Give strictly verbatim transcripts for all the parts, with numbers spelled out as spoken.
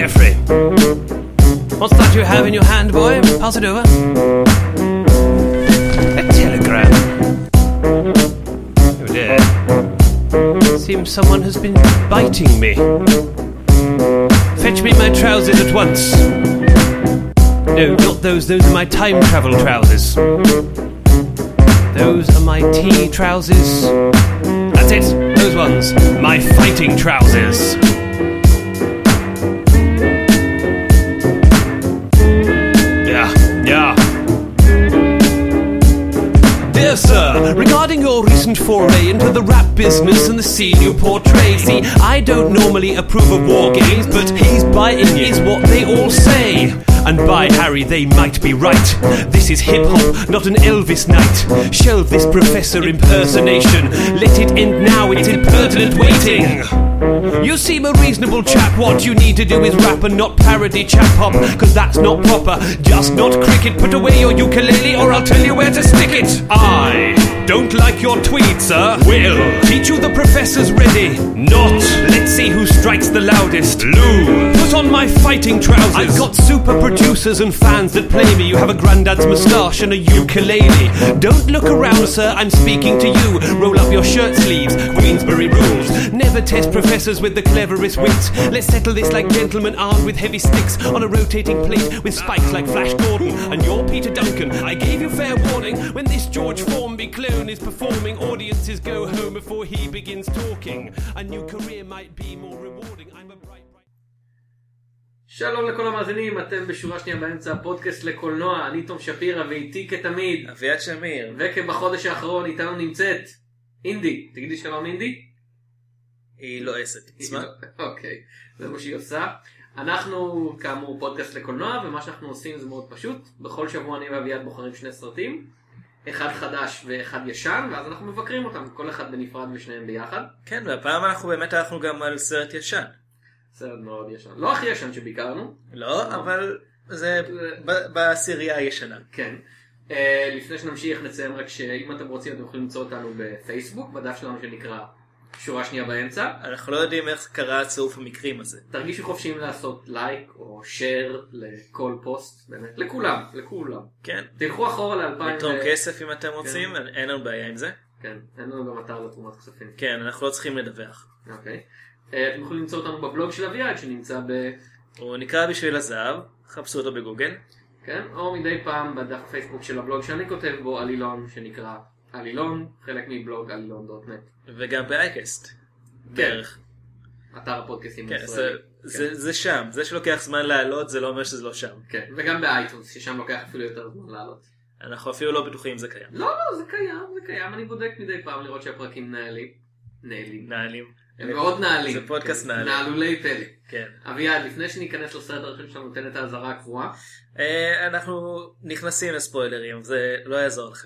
Jeffrey. What's that you have in your hand, boy? Pass it over. A telegram. Oh dear. Seems someone has been biting me. Fetch me my trousers at once. No, not those. Those are my time travel trousers. Those are my tea trousers. That's it. Those ones. My fighting trousers. Dear sir, regarding your recent foray into the rap business and the scene you portray, see, I don't normally approve of war games, but he's biting it is what they all say. And by Harry, they might be right. This is hip-hop, not an Elvis night. Shelve this professor impersonation. Let it end now, it's impertinent waiting. You seem a reasonable chap. What you need to do is rap and not parody chap-hop, cause that's not proper, just not cricket. Put away your ukulele or I'll tell you where to stick it. I don't like your tweet, sir. Will teach you the professor's ready. Not. Let's see who strikes the loudest. Lose. Put on my fighting trousers. I've got super producers and fans that play me. You have a granddad's moustache and a ukulele. Don't look around, sir, I'm speaking to you. Roll up your shirt sleeves, Queensberry rules. Never test professors with the cleverest wits. Let's settle this like gentlemen armed with heavy sticks on a rotating plate with spikes like Flash Gordon. And you're Peter Duncan. I gave you fair warning. When this George Formby clone is performing, audiences go home before he begins talking. A new career might be more rewarding. I'm a bright... שלום לכל המאזינים, אתם בשורה שנייה באמצע הפודקאסט לקולנוע. אני תום שפירא ואיתי כתמיד אביעד שמיר, וכבחודש האחרון איתנו נמצאת אינדי. תגידי שלום אינדי. היא לועסת עצמה. אוקיי, זה מה שהיא עושה. אנחנו כאמור פודקאסט לקולנוע, ומה שאנחנו עושים זה מאוד פשוט. בכל שבוע אני ואביעד בוחרים שני סרטים, אחד חדש ואחד ישן, ואז אנחנו מבקרים אותם, כל אחד בנפרד ושניהם ביחד. כן, והפעם אנחנו באמת הלכנו גם על סרט ישן. סרט מאוד ישן. לא הכי ישן שביקרנו. לא, אבל זה בעשירייה הישנה. כן. לפני שנמשיך נציין רק שאם אתם רוצים אתם יכולים למצוא אותנו בפייסבוק, בדף שלנו שנקרא שורה שנייה באמצע. אנחנו לא יודעים איך קרה הצירוף המקרים הזה. תרגישו חופשיים לעשות לייק או שייר לכל פוסט, באמת, לכולם, לכולם. כן. תלכו אחורה ל-אלפיים. לתרום כסף אם אתם רוצים, אין לנו בעיה עם זה. כן, אין לנו גם אתר לתרומת כספים. כן, אנחנו לא צריכים לדווח. אוקיי. אתם יכולים למצוא אותנו בבלוג של אביעד שנמצא ב... הוא נקרא בשביל הזהב, חפשו אותו בגוגל. כן, או מדי פעם בדף הפייסבוק של הבלוג שאני כותב בו עלילון שנקרא עלילון, חלק מבלוג עלילון דוט נט. וגם באייקסט. בערך. אתר הפודקאסטים כן, זה, זה, זה שם. זה שלוקח זמן לעלות זה לא אומר שזה לא שם. כן, וגם באייטונס ששם לוקח אפילו יותר זמן לעלות. אנחנו אפילו לא בטוחים אם זה קיים. לא, לא, זה קיים, זה קיים. אני בודק מדי פעם לראות שהפרקים נעלים. נעלים. נעלים. הם מאוד נעלים. זה פודקאסט נעלים. נעלולי פלא. כן. אביעד, לפני שניכנס לסרט הראשון שלנו, נותן את האזהרה הקבועה. אנחנו נכנסים לספוילרים, זה לא יעזור לכם.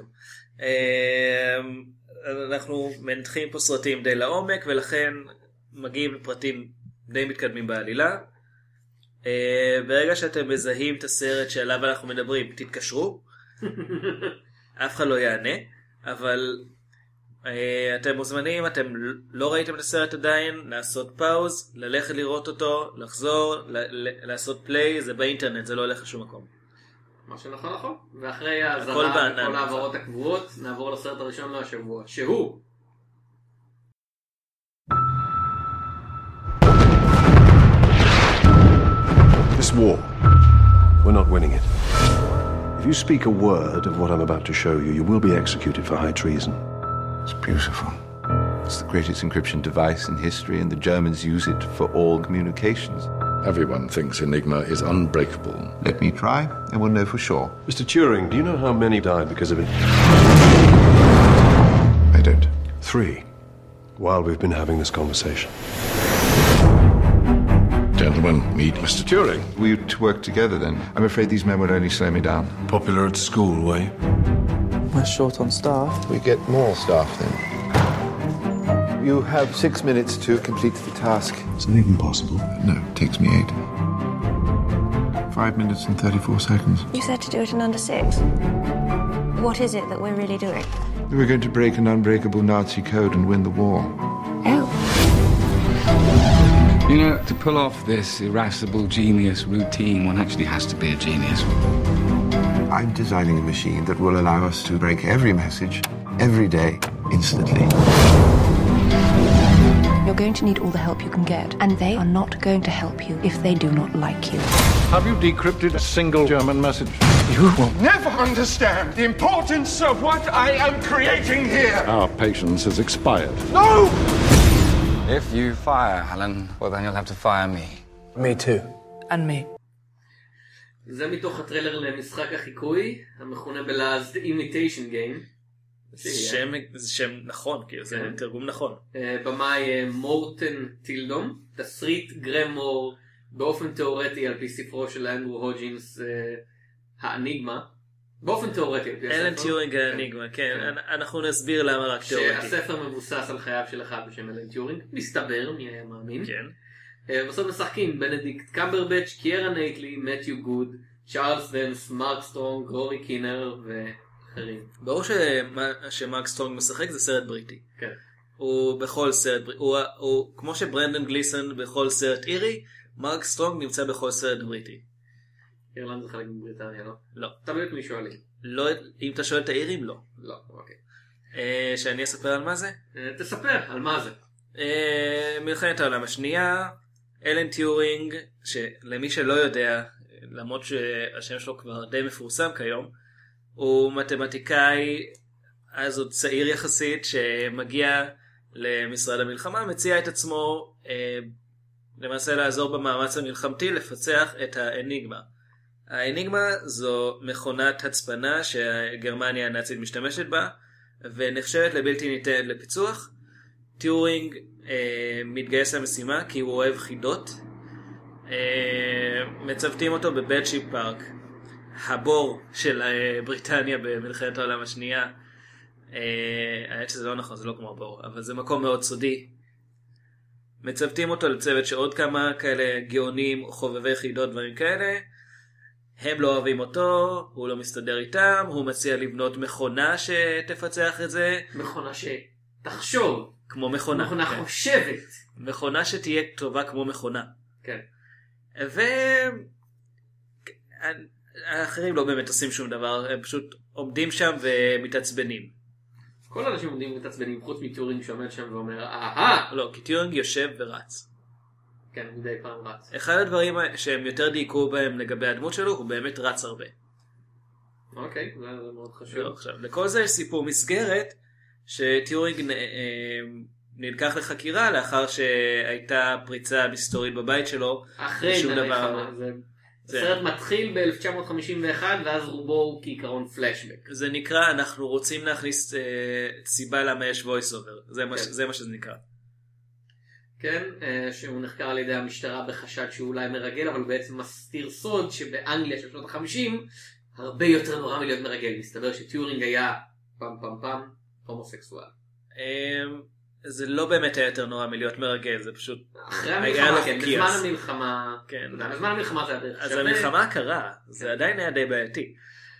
אנחנו מנתחים פה סרטים די לעומק, ולכן מגיעים לפרטים די מתקדמים בעלילה. ברגע שאתם מזהים את הסרט שעליו אנחנו מדברים, תתקשרו. אף אחד לא יענה, אבל אתם מוזמנים, אתם לא ראיתם את הסרט עדיין, לעשות פאוז, ללכת לראות אותו, לחזור, לעשות פליי, זה באינטרנט, זה לא הולך לשום מקום. מה שנכון נכון. ואחרי ההזרה וכל העברות הקבועות, נעבור לסרט הראשון להשבוע, שהוא This war, we're not winning it. If you speak a word of what I'm about to show you, you will be executed for high treason. It's beautiful. It's the greatest encryption device in history, and the Germans use it for all communications. Everyone thinks Enigma is unbreakable. Let me try, and we'll know for sure. Mister Turing, do you know how many died because of it? I don't. Three. While we've been having this conversation. Gentlemen, meet Mister Turing. We to work together then. I'm afraid these men would only slow me down. Popular at school, were you? We're short on staff. We get more staff then. You have six minutes to complete the task. Is it even possible? No, it takes me eight. Five minutes and thirty-four seconds. You said to do it in under six. What is it that we're really doing? We're going to break an unbreakable Nazi code and win the war. Oh. You know, to pull off this irascible genius routine, one actually has to be a genius. I'm designing a machine that will allow us to break every message, every day, instantly. You're going to need all the help you can get, and they are not going to help you if they do not like you. Have you decrypted a single German message? You will never understand the importance of what I am creating here. Our patience has expired. No! If you fire Alan, well then you'll have to fire me. Me too. And me. זה מתוך הטריילר למשחק החיקוי, המכונה בלעז The Imitation Game. שם, זה שם נכון, כאילו, זה תרגום נכון. במאי מורטן טילדום, תסריט גרם מור, באופן תיאורטי על פי ספרו של אנדרו הוג'ינס, האניגמה. באופן תיאורטי על פי הספר. אלן טיורינג האניגמה, כן. אנחנו נסביר למה רק תיאורטי. שהספר מבוסס על חייו של אחד בשם אלן טיורינג, מסתבר, מי היה מאמין. כן. בסוף משחקים בנדיקט קמברבץ', קיארה נייטלי, מתיו גוד, צ'ארלס דנס, מרק סטרונג, רורי קינר ואחרים. ברור שמרק סטרונג משחק זה סרט בריטי. כן. הוא בכל סרט בריטי, הוא, הוא כמו שברנדון גליסון בכל סרט אירי, מרק סטרונג נמצא בכל סרט בריטי. אירלנד זה חלק מבריטניה, לא? לא. תלוי את מי שואלים. לא, אם אתה שואל את האירים, לא. לא, אוקיי. אה, שאני אספר על מה זה? אה, תספר, על מה זה? אה, מלחמת העולם השנייה, אלן טיורינג, שלמי שלא יודע, למרות שהשם שלו כבר די מפורסם כיום, הוא מתמטיקאי, אז עוד צעיר יחסית, שמגיע למשרד המלחמה, מציע את עצמו אה, למעשה לעזור במאמץ המלחמתי לפצח את האניגמה. האניגמה זו מכונת הצפנה שגרמניה הנאצית משתמשת בה, ונחשבת לבלתי ניתנת לפיצוח. טיורינג אה, מתגייס למשימה כי הוא אוהב חידות. אה, מצוותים אותו בבלשיפ פארק, הבור של אה, בריטניה במלחמת העולם השנייה. אה, האמת שזה לא נכון, זה לא כמו הבור, אבל זה מקום מאוד סודי. מצוותים אותו לצוות שעוד כמה כאלה גאונים, חובבי חידות, דברים כאלה. הם לא אוהבים אותו, הוא לא מסתדר איתם, הוא מציע לבנות מכונה שתפצח את זה. מכונה שתחשוב. כמו מכונה. מכונה כן. חושבת. מכונה שתהיה טובה כמו מכונה. כן. והאחרים לא באמת עושים שום דבר, הם פשוט עומדים שם ומתעצבנים. כל האנשים עומדים ומתעצבנים, חוץ מטיורינג שעומד שם ואומר, אהה! לא, כי טיורינג יושב ורץ. כן, מדי פעם רץ. אחד הדברים שהם יותר דייקו בהם לגבי הדמות שלו, הוא באמת רץ הרבה. אוקיי, זה מאוד חשוב. לא, עכשיו, לכל זה יש סיפור מסגרת, שטיורינג נלקח לחקירה לאחר שהייתה פריצה מסתורית בבית שלו. אחרי דבר... זה סרט מתחיל ב-אלף תשע מאות חמישים ואחת ואז רובו הוא כעיקרון פלשבק. זה נקרא, אנחנו רוצים להכניס סיבה למה יש voice over. זה מה שזה נקרא. כן, שהוא נחקר על ידי המשטרה בחשד שהוא אולי מרגל, אבל הוא בעצם מסתיר סוד שבאנגליה של שנות ה-חמישים הרבה יותר נורא מלהיות מרגל. מסתבר שטיורינג היה פם פם פם הומוסקסואל. זה לא באמת היה יותר נורא מלהיות מרגל, זה פשוט... אחרי המלחמה, כן, בזמן המלחמה... כן. בזמן המלחמה זה היה דרך אז המלחמה קרה, זה עדיין היה די בעייתי.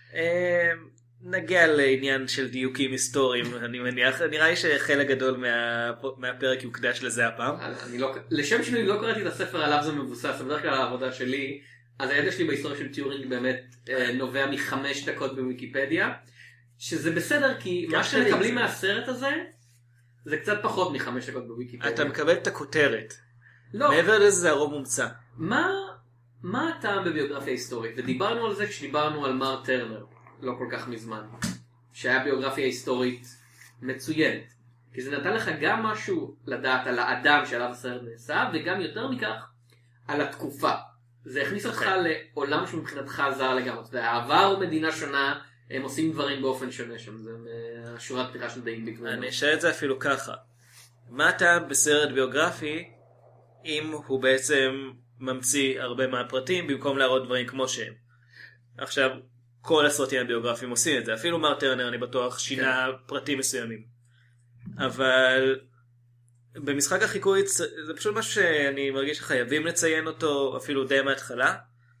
נגיע לעניין של דיוקים היסטוריים, אני מניח, נראה לי שחלק גדול מהפרק יוקדש לזה הפעם. לשם שלי לא קראתי את הספר עליו זה מבוסס, בדרך כלל העבודה שלי, אז הידע שלי בהיסטוריה של טיורינג באמת נובע מחמש דקות בוויקיפדיה, שזה בסדר, כי מה שמקבלים מהסרט הזה, זה קצת פחות מחמש דקות בוויקיפדיה. אתה מקבל את הכותרת. לא. מעבר לזה זה הרוב מומצא. מה, מה הטעם בביוגרפיה היסטורית? ודיברנו על זה כשדיברנו על מר טרנר, לא כל כך מזמן. שהיה ביוגרפיה היסטורית מצוינת. כי זה נתן לך גם משהו לדעת על האדם שעליו הסרט נעשה, וגם יותר מכך, על התקופה. זה הכניס אותך לעולם שמבחינתך זר לגמרי. העבר הוא מדינה שונה, הם עושים דברים באופן שונה שם, זה השורת פתיחה של דעים ביטוי. אני אשאל את זה אפילו ככה. מה אתה בסרט ביוגרפי, אם הוא בעצם ממציא הרבה מהפרטים, במקום להראות דברים כמו שהם? עכשיו, כל הסרטים הביוגרפיים עושים את זה, אפילו מר טרנר, אני בטוח, שינה פרטים מסוימים. אבל במשחק החיקוי, זה פשוט משהו שאני מרגיש שחייבים לציין אותו, אפילו די מההתחלה.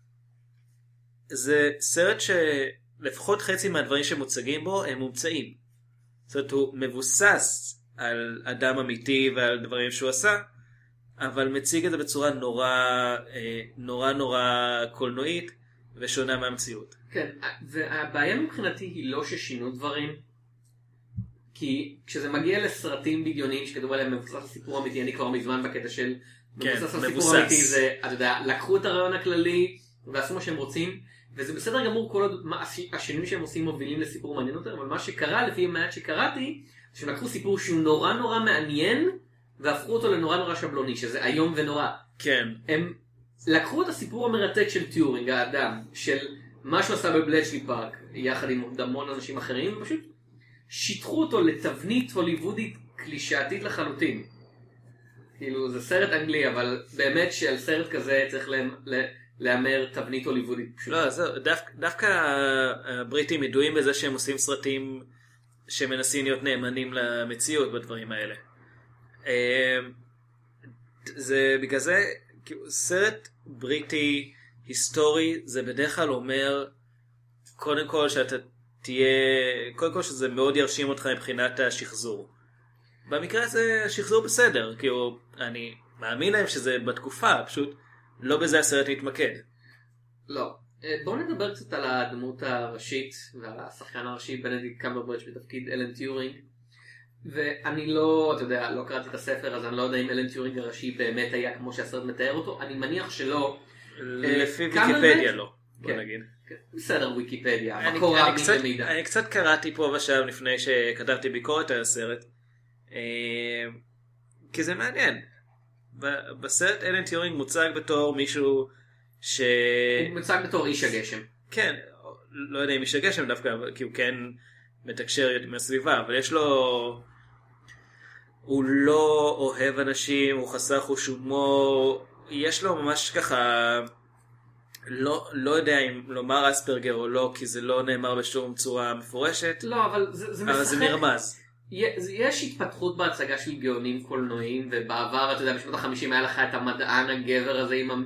זה סרט ש... לפחות חצי מהדברים שמוצגים בו הם מומצאים. זאת אומרת, הוא מבוסס על אדם אמיתי ועל דברים שהוא עשה, אבל מציג את זה בצורה נורא נורא נורא קולנועית ושונה מהמציאות. כן, והבעיה מבחינתי היא לא ששינו דברים, כי כשזה מגיע לסרטים בדיוניים שכתוב עליהם מבוסס על סיפור אמיתי, אני כבר מזמן בקטע של מבוסס על סיפור אמיתי, זה, אתה יודע, לקחו את הרעיון הכללי ועשו מה שהם רוצים, וזה בסדר גמור כל עוד השינויים שהם עושים מובילים לסיפור מעניין יותר, אבל מה שקרה לפי המעט שקראתי, שהם לקחו סיפור שהוא נורא נורא מעניין, והפכו אותו לנורא נורא שבלוני, שזה איום ונורא. כן. הם לקחו את הסיפור המרתק של טיורינג, האדם, של מה שהוא עשה בבלצ'לי פארק, יחד עם המון אנשים אחרים, ופשוט שיתחו אותו לתבנית הוליוודית קלישאתית לחלוטין. כאילו, זה סרט אנגלי, אבל באמת שעל סרט כזה צריך לאמר תבנית הוליוודית. לא, זהו, דווקא הבריטים ידועים בזה שהם עושים סרטים שמנסים להיות נאמנים למציאות בדברים האלה. זה בגלל זה, סרט בריטי היסטורי, זה בדרך כלל אומר, קודם כל שאתה תהיה, קודם כל שזה מאוד ירשים אותך מבחינת השחזור. במקרה הזה שחזור בסדר, כאילו, אני מאמין להם שזה בתקופה, פשוט לא בזה הסרט מתמקד. לא. בואו נדבר קצת על הדמות הראשית, ועל השחקן הראשי, בנדיקט קמברבץ' בתפקיד אלן טיורינג. ואני לא, אתה יודע, לא קראתי את הספר, אז אני לא יודע אם אלן טיורינג הראשי באמת היה כמו שהסרט מתאר אותו. אני מניח שלא. לפי ויקיפדיה לא, בוא נגיד. בסדר, ויקיפדיה. מקור האמין למידע. אני קצת קראתי פה ושם לפני שכתבתי ביקורת על הסרט. כי זה מעניין. בסרט אלן טיורינג מוצג בתור מישהו ש... הוא מוצג בתור איש הגשם. כן, לא יודע אם איש הגשם דווקא, כי הוא כן מתקשר מהסביבה, אבל יש לו... הוא לא אוהב אנשים, הוא חסר חוש הומור, יש לו ממש ככה... לא, לא יודע אם לומר אספרגר או לא, כי זה לא נאמר בשום צורה מפורשת. לא, אבל זה, זה אבל משחק. זה נרמז. יש התפתחות בהצגה של גאונים קולנועיים, ובעבר, אתה יודע, בשנות החמישים היה לך את המדען הגבר הזה עם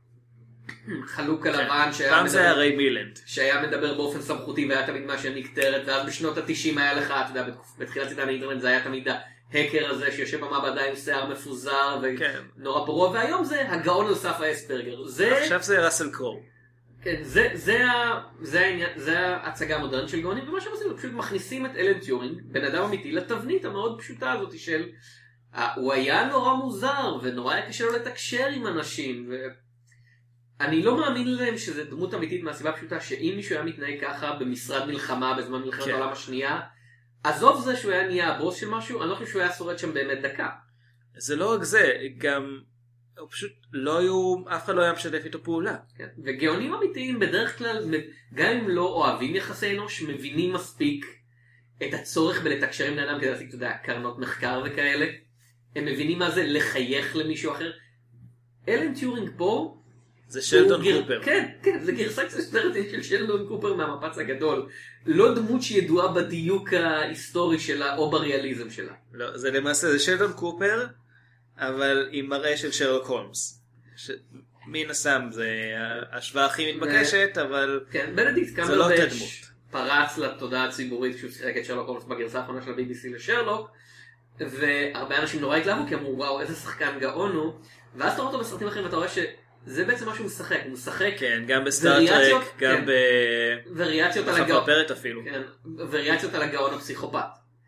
החלוק הלבן, פעם זה היה ריי מילנד, שהיה מדבר באופן סמכותי והיה תמיד מה שנקטרת, ואז בשנות התשעים היה לך, אתה יודע, בתחילת עידן האינטרנט זה היה תמיד ההקר הזה שיושב במעבדה עם שיער מפוזר ונורא פרוע, והיום זה הגאון על סף האספרגר. עכשיו זה ראסל קרו. כן, זה, זה, זה, העניין, זה ההצגה המודרנית של גאונים, ומה שהם עושים, פשוט מכניסים את אלן טיורינג, בן אדם אמיתי, לתבנית המאוד פשוטה הזאת של, הוא היה נורא מוזר, ונורא היה קשה לו לתקשר עם אנשים, ואני לא מאמין להם שזה דמות אמיתית מהסיבה הפשוטה, שאם מישהו היה מתנהג ככה במשרד מלחמה, בזמן מלחמת העולם השנייה, עזוב זה שהוא היה נהיה הבוס של משהו, אני לא חושב שהוא היה שורד שם באמת דקה. זה לא רק זה, גם... הוא פשוט לא היו, אף אחד לא היה משתף איתו פעולה. כן. וגאונים אמיתיים בדרך כלל, גם אם לא אוהבים יחסי אנוש, מבינים מספיק את הצורך בלתקשר עם אדם כדי להשיג, אתה יודע, קרנות מחקר וכאלה. הם מבינים מה זה לחייך למישהו אחר. אלן טיורינג פה, זה שלדון גר... קופר. כן, כן, זה גרסה סרטית של שלדון קופר מהמפץ הגדול. לא דמות שידועה בדיוק ההיסטורי שלה או בריאליזם שלה. לא, זה למעשה, זה שלדון קופר, אבל עם מראה של שרלוק הולמס. ש... מן הסתם זה ההשוואה הכי מתבקשת, אבל כן, בנדיקט זה לא אותה דמות. פרץ לתודעה הציבורית כשהוא שיחק את שרלוק הולמס בגרסה האחרונה של ה-בי בי סי לשרלוק, והרבה אנשים נורא התלהבו, כי אמרו, וואו, איזה שחקן גאון הוא, ואז אתה רואה אותו בסרטים אחרים, ואתה רואה שזה בעצם מה שהוא משחק, הוא משחק... כן, גם בסטארטרק, גם כן, ב... וריאציות על הגאון... בחפרפרת אפילו. כן, וריאציות על הגאון הפסיכופת.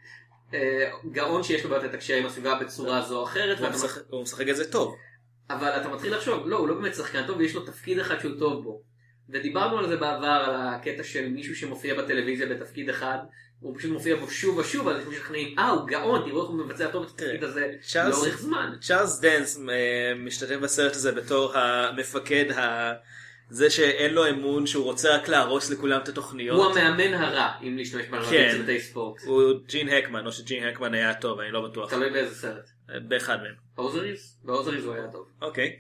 גאון שיש לו בעיות לתקשר עם הסביבה בצורה זו או אחרת. הוא משחק את זה טוב. אבל אתה מתחיל לחשוב, לא, הוא לא באמת שחקן טוב, ויש לו תפקיד אחד שהוא טוב בו. ודיברנו על זה בעבר, על הקטע של מישהו שמופיע בטלוויזיה בתפקיד אחד, הוא פשוט מופיע בו שוב ושוב, אז יש משכנעים, אה, הוא גאון, תראו איך הוא מבצע טוב את התפקיד הזה לאורך זמן. צ'ארלס דנס משתתף בסרט הזה בתור המפקד ה... זה שאין לו אמון, שהוא רוצה רק להרוס לכולם את התוכניות. הוא המאמן הרע, אם להשתמש בנראה בצוותי ספורט. הוא ג'ין הקמן, או שג'ין הקמן היה טוב, אני לא בטוח. תלוי באיזה סרט. באחד מהם. באוזריז? באוזריז הוא היה טוב. אוקיי.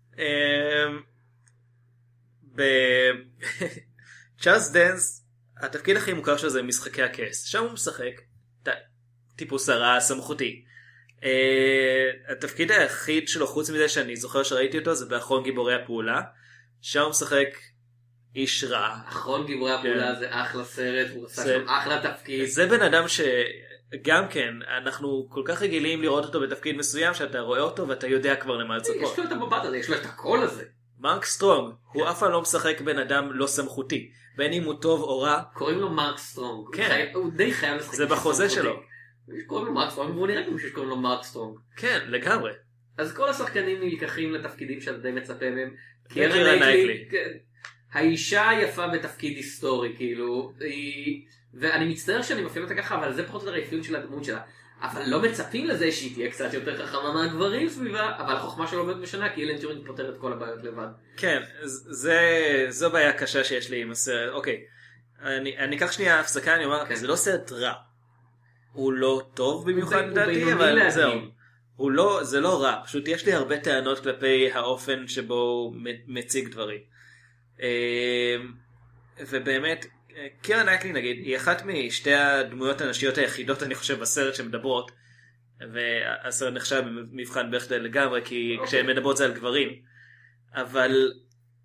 צ'ארלס דנס, התפקיד הכי מוכר שלו זה משחקי הכס. שם הוא משחק טיפוס הרע סמכותי. התפקיד היחיד שלו, חוץ מזה שאני זוכר שראיתי אותו, זה באחרון גיבורי הפעולה. שם הוא משחק איש רע. אחרון גיבורי הפעולה זה אחלה סרט, הוא עושה שם אחלה תפקיד. זה בן אדם ש... גם כן, אנחנו כל כך רגילים לראות אותו בתפקיד מסוים, שאתה רואה אותו ואתה יודע כבר למה לצפות. יש לו את המבט הזה, יש לו את הקול הזה. מרק סטרונג, הוא אף פעם לא משחק בן אדם לא סמכותי, בין אם הוא טוב או רע. קוראים לו מרק סטרונג. כן. הוא די חייב לשחק. זה בחוזה שלו. קוראים לו מרק סטרונג, והוא נראה כמו שקוראים לו מרק סטרונג. כן, לגמרי. אז כל השחקנים נלקחים לתפקידים שאתה די מצפה מהם. קירה נייטלי. האישה היפה בתפקיד היסטורי, כאילו, היא... ואני מצטער שאני מפעיל אותה ככה, אבל זה פחות או יותר האפיון של הדמות שלה. אבל לא מצפים לזה שהיא תהיה קצת יותר חכמה מהגברים סביבה, אבל החוכמה שלו באמת משנה, כי אלן טיורינג פותר את כל הבעיות לבד. כן, זה, זו בעיה קשה שיש לי עם הסרט. אוקיי, אני, אני אקח שנייה הפסקה, אני אומר, כן. זה לא סרט רע. הוא לא טוב במיוחד לדעתי, אבל זהו. הוא לא, זה לא רע, פשוט יש לי הרבה טענות כלפי האופן שבו הוא מציג דברים. ובאמת, קירה נייטלי נגיד, היא אחת משתי הדמויות הנשיות היחידות אני חושב בסרט שמדברות, והסרט נחשב במבחן בכדי לגמרי, כי okay. כשהן מדברות זה על גברים, אבל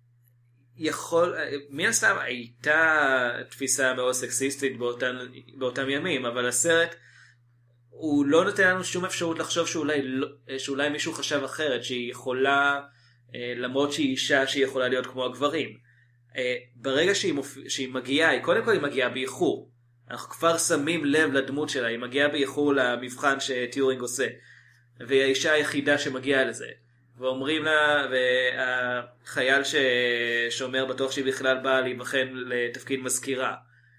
יכול, מן הסתם הייתה תפיסה מאוד סקסיסטית באותן, באותם ימים, אבל הסרט הוא לא נותן לנו שום אפשרות לחשוב שאולי, שאולי מישהו חשב אחרת, שהיא יכולה, למרות שהיא אישה שהיא יכולה להיות כמו הגברים. ברגע שהיא, מופ... שהיא מגיעה, היא קודם כל היא מגיעה באיחור. אנחנו כבר שמים לב לדמות שלה, היא מגיעה באיחור למבחן שטיורינג עושה. והיא האישה היחידה שמגיעה לזה. ואומרים לה, והחייל ששומר בטוח שהיא בכלל באה להיבחן לתפקיד מזכירה.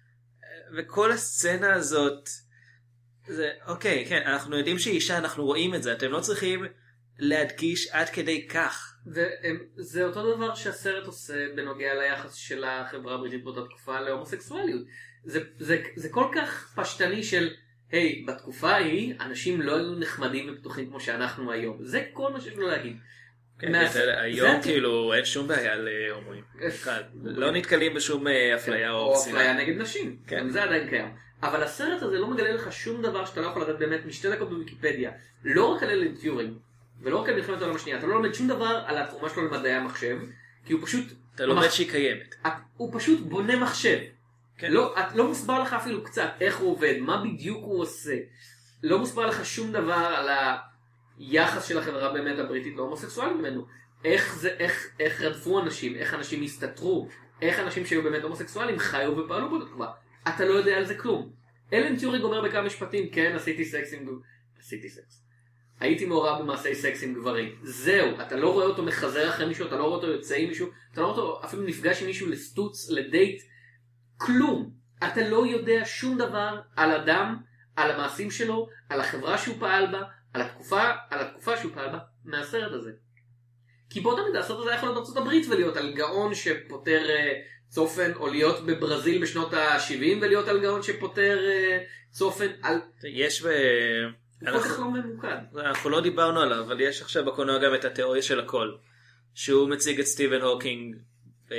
וכל הסצנה הזאת, זה, אוקיי, כן, אנחנו יודעים שהיא אישה, אנחנו רואים את זה, אתם לא צריכים להדגיש עד כדי כך. וזה אותו דבר שהסרט עושה בנוגע ליחס של החברה הבריטית באותה תקופה להומוסקסואליות. זה, זה, זה כל כך פשטני של, היי, בתקופה ההיא, אנשים לא היו נחמדים ופתוחים כמו שאנחנו היום. זה כל מה שיש לו להגיד. כן, היום כאילו אין שום בעיה להומואים. לא נתקלים בשום אפליה או או אפליה נגד נשים. זה עדיין קיים. אבל הסרט הזה לא מגלה לך שום דבר שאתה לא יכול לדעת באמת משתי דקות בוויקיפדיה. לא רק על אלן טיורינג, ולא רק על מלחמת העולם השנייה. אתה לא לומד שום דבר על התרומה שלו למדעי המחשב, כי הוא פשוט... אתה לומד שהיא קיימת. הוא פשוט בונה מחשב. לא, לא מוסבר לך אפילו קצת איך הוא עובד, מה בדיוק הוא עושה. לא מוסבר לך שום דבר על היחס של החברה באמת הבריטית להומוסקסואלים ממנו. איך זה, איך, איך רדפו אנשים, איך אנשים הסתתרו, איך אנשים שהיו באמת הומוסקסואלים חיו ופעלו באותה תקופה. אתה לא יודע על זה כלום. אלן טיורינג אומר בכמה משפטים, כן, עשיתי סקס עם גברים. עשיתי סקס. הייתי מעורב במעשי סקס עם גברים. זהו, אתה לא רואה אותו מחזר אחרי מישהו, אתה לא רואה אותו יוצא עם מישהו, אתה לא רואה אותו אפילו נפגש עם מישהו לסטוץ, לדייט. כלום. אתה לא יודע שום דבר על אדם, על המעשים שלו, על החברה שהוא פעל בה, על התקופה, על התקופה שהוא פעל בה, מהסרט הזה. כי באותה מידה, הסרט הזה יכול להיות בארצות הברית ולהיות על גאון שפותר uh, צופן, או להיות בברזיל בשנות ה-שבעים ולהיות על גאון שפותר uh, צופן על... יש ב... הוא כל כך לא ממוקד. אנחנו לא דיברנו עליו, אבל יש עכשיו בקולנוע גם את התיאוריה של הכל. שהוא מציג את סטיבן הוקינג uh,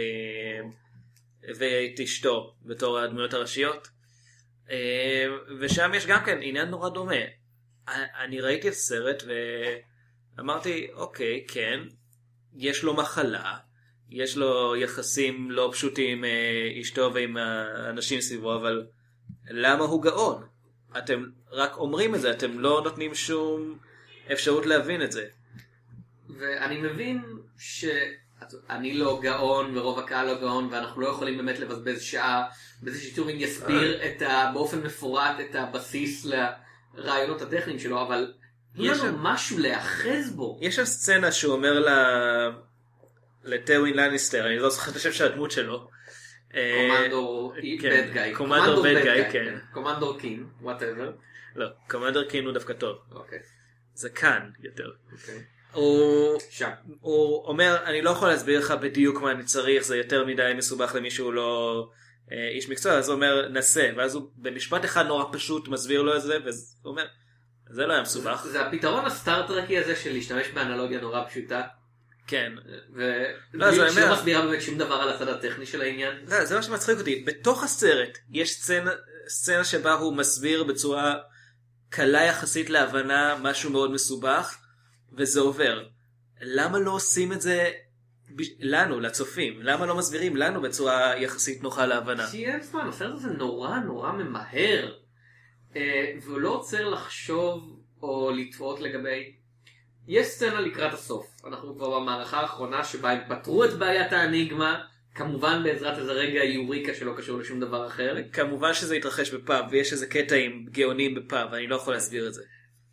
ואת אשתו בתור הדמויות הראשיות. Uh, ושם יש גם כן עניין נורא דומה. אני ראיתי את הסרט ואמרתי, אוקיי, כן, יש לו מחלה, יש לו יחסים לא פשוטים עם אשתו ועם האנשים סביבו, אבל למה הוא גאון? אתם רק אומרים את זה, אתם לא נותנים שום אפשרות להבין את זה. ואני מבין שאני לא גאון ורוב הקהל לא גאון, ואנחנו לא יכולים באמת לבזבז שעה בזה שטיורינג יסביר את ה, באופן מפורט את הבסיס לרעיונות הטכניים שלו, אבל יש לנו משהו להאחז בו. יש שם סצנה שהוא אומר ל... לטווין לניסטר, אני לא זוכר את השם של הדמות שלו. קומנדור בד גאי. קומנדור בד גאי, כן. קומנדור קין, whatever. לא, קומנדור קין הוא דווקא טוב. אוקיי. זה כאן יותר. אוקיי. הוא... שם. הוא אומר, אני לא יכול להסביר לך בדיוק מה אני צריך, זה יותר מדי מסובך למישהו לא איש מקצוע, אז הוא אומר, נסה, ואז הוא במשפט אחד נורא פשוט מסביר לו את זה, והוא אומר, זה לא היה מסובך. זה הפתרון הסטארטרקי הזה של להשתמש באנלוגיה נורא פשוטה. כן. ולא שלא מסבירה באמת שום דבר על הצד הטכני של העניין. לא, זה מה שמצחיק אותי. בתוך הסרט יש סצנה, סצנה שבה הוא מסביר בצורה קלה יחסית להבנה משהו מאוד מסובך, וזה עובר. למה לא עושים את זה לנו, לצופים? למה לא מסבירים לנו בצורה יחסית נוחה להבנה? שיהיה זמן, הסרט הזה נורא נורא ממהר. והוא לא עוצר לחשוב או לטעות לגבי... יש סצנה לקראת הסוף. אנחנו כבר במערכה האחרונה שבה הם פתרו את בעיית האניגמה, כמובן בעזרת איזה רגע יוריקה שלא קשור לשום דבר אחר. כמובן שזה יתרחש בפאב, ויש איזה קטע עם גאונים בפאב, אני לא יכול להסביר את זה.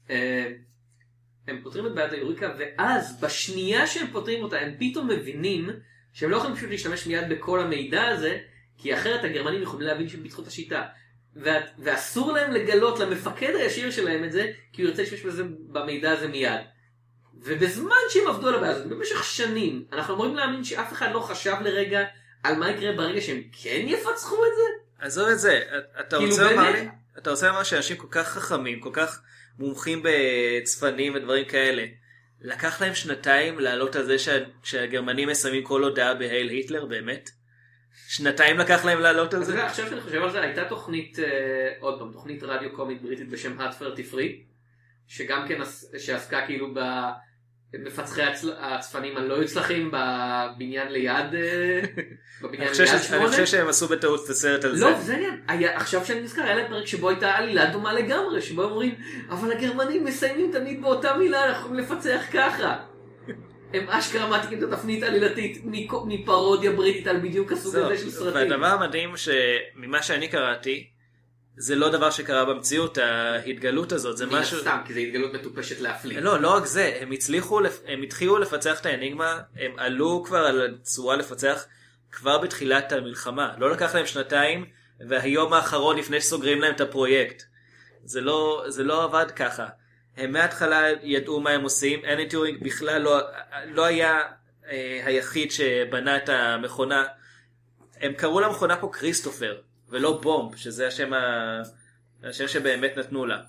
הם פותרים את בעיית היוריקה, ואז בשנייה שהם פותרים אותה, הם פתאום מבינים שהם לא יכולים פשוט להשתמש מיד בכל המידע הזה, כי אחרת הגרמנים יכולים להבין שהם פיתחו את השיטה. ואסור להם לגלות למפקד הישיר שלהם את זה, כי הוא ירצה להשתמש בזה במידע הזה מיד. ובזמן שהם עבדו על הבעיה הזאת, במשך שנים, אנחנו אמורים להאמין שאף אחד לא חשב לרגע על מה יקרה ברגע שהם כן יפצחו את זה? עזוב את זה, אתה רוצה לומר לי? אתה רוצה לומר שאנשים כל כך חכמים, כל כך מומחים בצפנים ודברים כאלה, לקח להם שנתיים לעלות על זה שהגרמנים מסיימים כל הודעה בהייל היטלר, באמת? שנתיים לקח להם לעלות על זה? עכשיו שאני חושב על זה, הייתה תוכנית, עוד פעם, תוכנית רדיו קומית בריטית בשם האטפרטי פרי, שגם כן שעסקה כאילו במפצחי הצפנים הלא יוצלחים בבניין ליד בבניין ליד שמונה. אני חושב שהם עשו בטעות את הסרט על זה. לא, זה עניין. עכשיו שאני נזכר, היה להם פרק שבו הייתה עלילה דומה לגמרי, שבו הם אומרים, אבל הגרמנים מסיימים תמיד באותה מילה, אנחנו יכולים לפצח ככה. הם אשכרה מעתיקים את התפנית עלילתית מפרודיה בריטית על בדיוק הסוג הזה של סרטים. והדבר המדהים שממה שאני קראתי, זה לא דבר שקרה במציאות, ההתגלות הזאת, זה משהו... סתם, כי זה התגלות מטופשת להפליא. לא, לא רק זה, הם הצליחו, הם התחילו לפצח את האניגמה, הם עלו כבר על הצורה לפצח כבר בתחילת המלחמה. לא לקח להם שנתיים, והיום האחרון לפני שסוגרים להם את הפרויקט. זה לא, זה לא עבד ככה. הם מההתחלה ידעו מה הם עושים, אלן טיורינג בכלל לא, לא היה אה, היחיד שבנה את המכונה. הם קראו למכונה פה כריסטופר. ולא בומב, שזה השם, ה... השם שבאמת נתנו לה.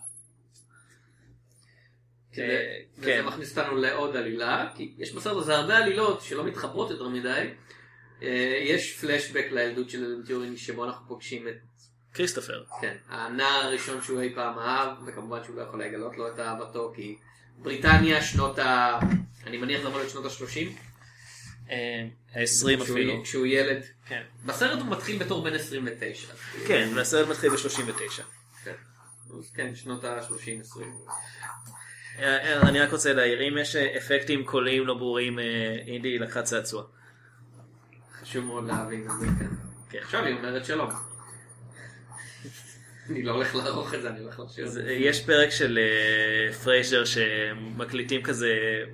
וזה מכניס אותנו לעוד עלילה, כי יש בסרט הזה הרבה עלילות שלא מתחברות יותר מדי. יש פלשבק לילדות של אלן טיורינג שבו אנחנו פוגשים את... כריסטופר. כן, הנער הראשון שהוא אי פעם אהב, וכמובן שהוא לא יכול לגלות לו את אהבתו, כי בריטניה שנות ה... אני מניח זה אמור להיות שנות ה-שלושים. ה-עשרים אפילו. כשהוא ילד. כן. בסרט הוא מתחיל בתור בן עשרים ותשע. כן, בסרט מתחיל ב-שלושים ותשע. כן. כן, שנות ה-שלושים עשרים. אני רק רוצה להעיר, אם יש אפקטים קוליים לא ברורים, אינדי לקחה צעצוע. חשוב מאוד להבין את זה, כן. עכשיו היא אומרת שלום. אני לא הולך לערוך את זה, אני הולך לשיר. יש פרק של פרייזר שמקליטים כזה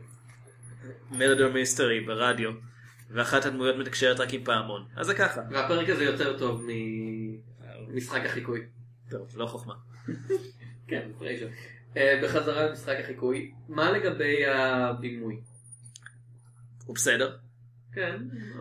מרדר מיסטרי ברדיו, ואחת הדמויות מתקשרת רק עם פעמון. אז זה ככה. והפרק הזה יותר טוב ממשחק החיקוי. טוב, לא חוכמה. כן, פרייזר. בחזרה למשחק החיקוי, מה לגבי הבימוי? הוא בסדר. כן.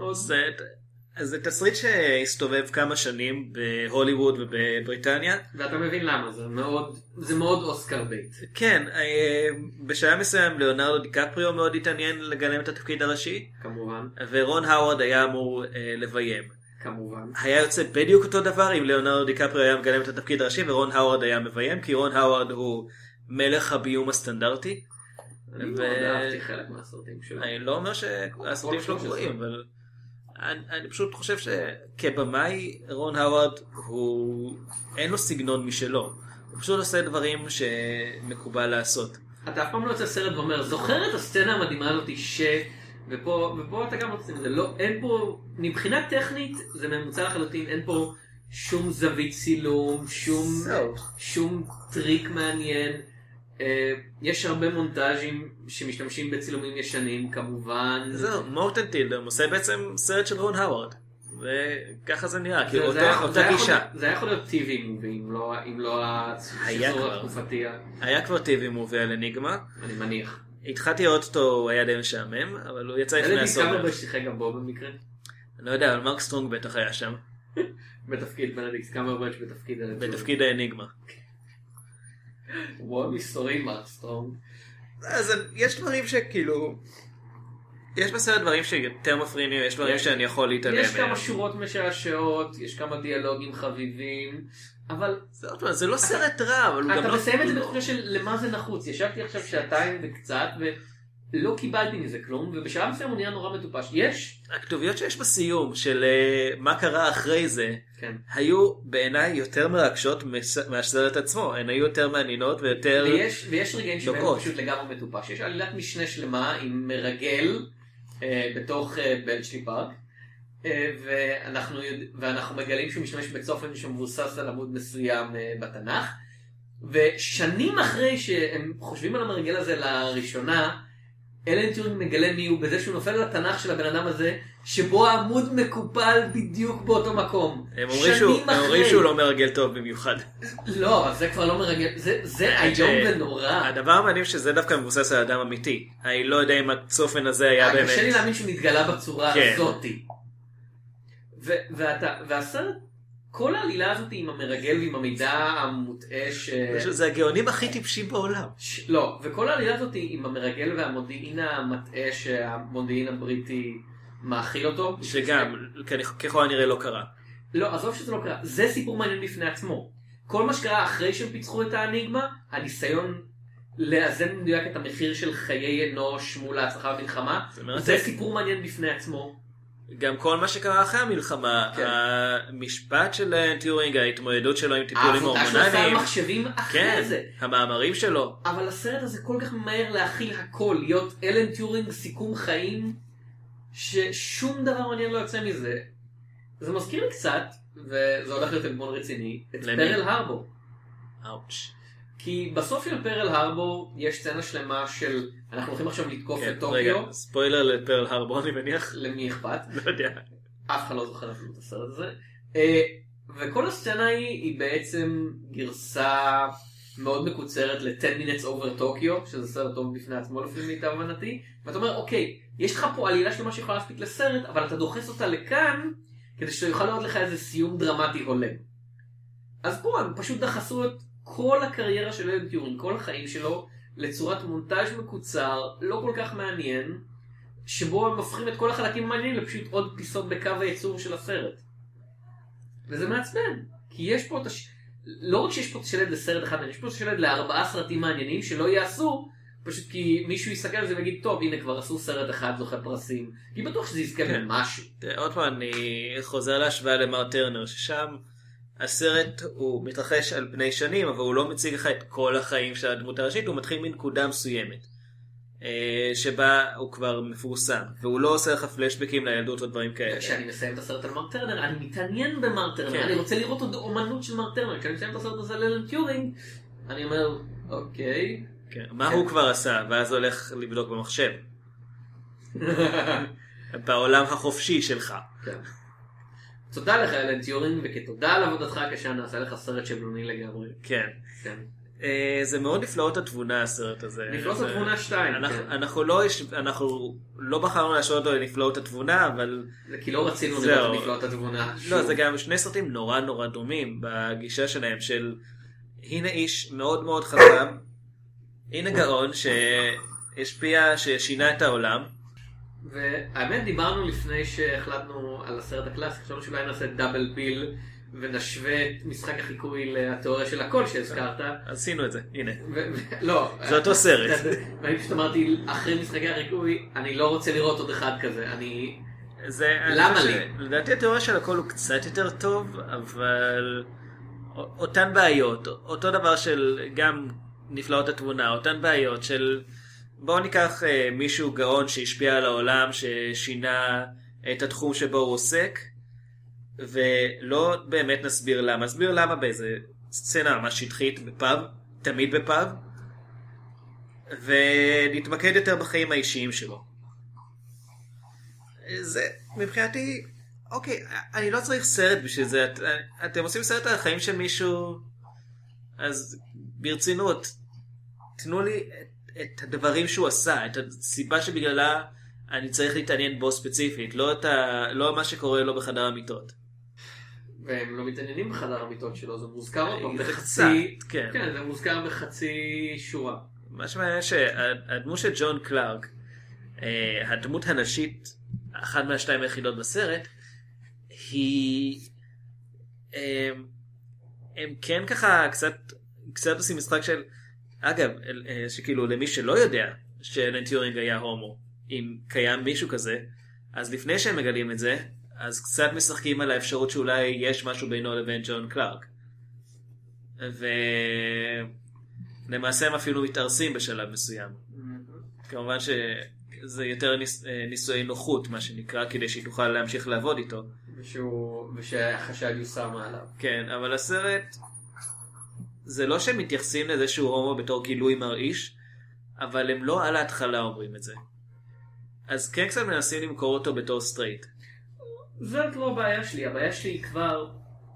אז זה תסריט שהסתובב כמה שנים בהוליווד ובבריטניה. ואתה מבין למה, זה מאוד, זה מאוד אוסקר בייט. כן, בשעה מסוים ליאונרדו דיקפריו מאוד התעניין לגלם את התפקיד הראשי. כמובן. ורון האוורד היה אמור לביים. כמובן. היה יוצא בדיוק אותו דבר אם ליאונרדו דיקפריו היה מגלם את התפקיד הראשי ורון האוורד היה מביים, כי רון האוורד הוא מלך הביום הסטנדרטי. אני מאוד אהבתי חלק מהסרטים שלו. אני לא אומר שהסרטים שלו גרועים, אבל... אני, אני פשוט חושב שכבמאי רון האוורד הוא אין לו סגנון משלו, הוא פשוט עושה דברים שמקובל לעשות. אתה אף פעם לא יוצא סרט ואומר זוכר את הסצנה המדהימה הזאת ש... ופה, ופה אתה גם לא עושים את זה, לא, אין פה, מבחינה טכנית זה ממוצע לחלוטין, אין פה שום זווית צילום, שום, שום טריק מעניין. יש הרבה מונטאז'ים שמשתמשים בצילומים ישנים כמובן. זהו, מורטן טילדר עושה בעצם סרט של רון האוורד וככה זה נראה, כאילו אותה גישה. זה היה יכול להיות טיווי מובי אם לא השחזור התקופתי. היה כבר טיווי מובי על אניגמה, אני מניח. התחלתי לראות אותו, הוא היה די משעמם, אבל הוא יצא לפני הסוף. כמה בשיחק גם בו במקרה? אני לא יודע, אבל מרק סטרונג בטח היה שם. בתפקיד בנדיקס, כמה בש בתפקיד בתפקיד האניגמה. וואו, מסתורים מאסטרום. אז יש דברים שכאילו... יש בסרט דברים שיותר מפריעים לי, יש דברים שאני יכול להתעלם. יש כמה שורות משעשעות, יש כמה דיאלוגים חביבים, אבל... זה לא סרט רע, אבל הוא גם לא... אתה מסיים את זה בתחושה של למה זה נחוץ. ישבתי עכשיו שעתיים וקצת, לא קיבלתי מזה כלום, ובשלב מסוים הוא נראה נורא מטופש. יש... הכתוביות שיש בסיום של uh, מה קרה אחרי זה, כן. היו בעיניי יותר מרגשות מהסרט עצמו. הן היו יותר מעניינות ויותר... ויש, ויש רגעים שבהם פשוט לגמרי מטופש. יש עלילת משנה שלמה עם מרגל uh, בתוך uh, בלצ'לי פארק, uh, ואנחנו, ואנחנו מגלים שהוא משתמש בצופן שמבוסס על עמוד מסוים uh, בתנ"ך, ושנים אחרי שהם חושבים על המרגל הזה לראשונה, אלן טיורינג מגלה מי הוא בזה שהוא נופל על התנ"ך של הבן אדם הזה, שבו העמוד מקופל בדיוק באותו מקום. הם אומרים שהוא, אחרי... שהוא לא מרגל טוב במיוחד. לא, זה כבר לא מרגל, זה, זה איום ונורא. הדבר המעניין שזה דווקא מבוסס על אדם אמיתי. אני לא יודע אם הצופן הזה היה באמת... קשה לי להאמין שהוא נתגלה בצורה כן. הזאתי. ו- ואתה, והסרט, כל העלילה הזאת עם המרגל ועם המידע המוטעה ש... זה הגאונים הכי טיפשים בעולם. ש... לא, וכל העלילה הזאת עם המרגל והמודיעין המטעה שהמודיעין הבריטי מאכיל אותו. שגם, ככל הנראה לא קרה. לא, עזוב שזה לא קרה. זה סיפור מעניין בפני עצמו. כל מה שקרה אחרי שהם פיצחו את האניגמה, הניסיון לאזן מדויק את המחיר של חיי אנוש מול ההצלחה במלחמה, זה, זה סיפור מעניין בפני עצמו. גם כל מה שקרה אחרי המלחמה, כן. המשפט של אלן טיורינג, ההתמודדות שלו עם טיפולים הורמונליים, העבודה שלו עשה מחשבים אחרי כן, זה. המאמרים שלו. אבל הסרט הזה כל כך מהר להכיל הכל, להיות אלן טיורינג סיכום חיים, ששום דבר מעניין לא יוצא מזה. זה מזכיר לי קצת, וזה הולך להיות אלבון רציני, את למי? פרל הרבור. אאוץ'. כי בסוף של פרל הרבור יש סצנה שלמה של אנחנו הולכים עכשיו לתקוף כן, את טוקיו. רגע, ספוילר לפרל הרבור אני מניח. למי אכפת? לא יודע. אף אחד לא זוכר אפילו את הסרט הזה. וכל הסצנה היא, היא בעצם גרסה מאוד מקוצרת ל-ten minutes over Tokyo, שזה סרט טוב בפני עצמו לפי מיטב הבנתי. ואתה אומר, אוקיי, יש לך פה עלילה שלמה שיכולה להספיק לסרט, אבל אתה דוחס אותה לכאן, כדי שיוכל לראות לך איזה סיום דרמטי הולם. אז פה הם פשוט דחסו את כל הקריירה של אלן טיורינג, כל החיים שלו, לצורת מונטאז' מקוצר, לא כל כך מעניין, שבו הם הופכים את כל החלקים המעניינים לפשוט עוד פיסות בקו הייצור של הסרט. וזה מעצבן, כי יש פה, הש... לא רק שיש פה שלד לסרט אחד, יש פה שלד לארבעה סרטים מעניינים שלא יעשו, פשוט כי מישהו יסתכל על זה ויגיד, טוב, הנה כבר עשו סרט אחד זוכה פרסים, כי בטוח שזה יזכה במשהו. עוד פעם, אני חוזר להשוואה למר טרנר, ששם הסרט הוא מתרחש על פני שנים, אבל הוא לא מציג לך את כל החיים של הדמות הראשית, הוא מתחיל מנקודה מסוימת, שבה הוא כבר מפורסם, והוא לא עושה לך פלשבקים לילדות או דברים כאלה. כשאני מסיים את הסרט על מר טרנר, אני מתעניין במר טרנר, אני רוצה לראות עוד אומנות של מר טרנר, כשאני מסיים את הסרט הזה על אלן טיורינג, אני אומר, אוקיי. מה הוא כבר עשה, ואז הולך לבדוק במחשב. בעולם החופשי שלך. כן. תודה לך אלן טיורינג, וכתודה על עבודתך הקשה נעשה לך סרט שבלוני לגמרי. כן. כן. זה מאוד נפלאות התבונה הסרט הזה. נפלאות התבונה שתיים. אנחנו לא בחרנו להשוות אותו לנפלאות התבונה, אבל... זה כי לא רצינו לראות נפלאות התבונה. לא, זה גם שני סרטים נורא נורא דומים בגישה שלהם, של הנה איש מאוד מאוד חכם, הנה גאון שהשפיע, ששינה את העולם. והאמת דיברנו לפני שהחלטנו על הסרט הקלאסי, חשבנו שאולי נעשה דאבל ביל ונשווה את משחק החיקוי לתיאוריה של הכל שהזכרת. עשינו את זה, הנה. לא. זה אותו סרט. ואני פשוט אמרתי, אחרי משחקי החיקוי, אני לא רוצה לראות עוד אחד כזה, אני... למה לי? לדעתי התיאוריה של הכל הוא קצת יותר טוב, אבל אותן בעיות, אותו דבר של גם נפלאות התבונה, אותן בעיות של... בואו ניקח אה, מישהו גאון שהשפיע על העולם, ששינה את התחום שבו הוא עוסק, ולא באמת נסביר למה. נסביר למה באיזה סצנה ממש שטחית בפאב, תמיד בפאב, ונתמקד יותר בחיים האישיים שלו. זה, מבחינתי, אוקיי, אני לא צריך סרט בשביל זה. את, אתם עושים סרט על החיים של מישהו, אז ברצינות, תנו לי... את הדברים שהוא עשה, את הסיבה שבגללה אני צריך להתעניין בו ספציפית, לא, את ה... לא מה שקורה לו בחדר המיטות. והם לא מתעניינים בחדר המיטות שלו, זה מוזכר אותו בחצי, כן. כן, זה מוזכר בחצי שורה. מה שמעניין שהדמות של ג'ון קלארק, הדמות הנשית, אחת מהשתיים היחידות בסרט, היא... הם, הם כן ככה קצת, קצת עושים משחק של... אגב, שכאילו למי שלא יודע, שאלן טיורינג היה הומו. אם קיים מישהו כזה, אז לפני שהם מגלים את זה, אז קצת משחקים על האפשרות שאולי יש משהו בינו לבין ג'ון קלארק. ולמעשה הם אפילו מתארסים בשלב מסוים. כמובן שזה יותר ניס... ניסוי נוחות, מה שנקרא, כדי שהיא תוכל להמשיך לעבוד איתו. ושהוא... ושהחשד יוסר מעליו. כן, אבל הסרט, זה לא שהם מתייחסים לזה שהוא הומו בתור גילוי מרעיש, אבל הם לא על ההתחלה אומרים את זה. אז כן קצת מנסים למכור אותו בתור סטרייט. זאת לא הבעיה שלי, הבעיה שלי היא כבר...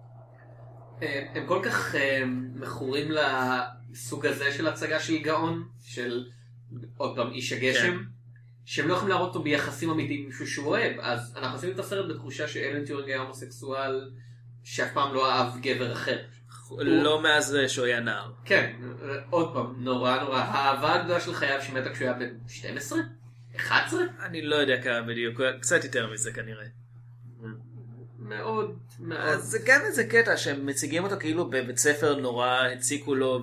הם כל כך מכורים לסוג הזה של הצגה של גאון, של עוד פעם איש הגשם, שהם לא יכולים להראות אותו ביחסים אמיתיים עם מישהו שהוא אוהב. אז אנחנו עושים את הסרט בתחושה שאלן טיורינג היה הומוסקסואל שאף פעם לא אהב גבר אחר. לא מאז שהוא היה נער. כן, עוד פעם, נורא נורא. האהבה הגדולה של חייו שמתה כשהוא היה בן שתים עשרה? אחת עשרה? אני לא יודע כמה בדיוק, קצת יותר מזה כנראה. מאוד, מאוד. אז זה גם איזה קטע שהם מציגים אותו כאילו בבית ספר נורא, הציקו לו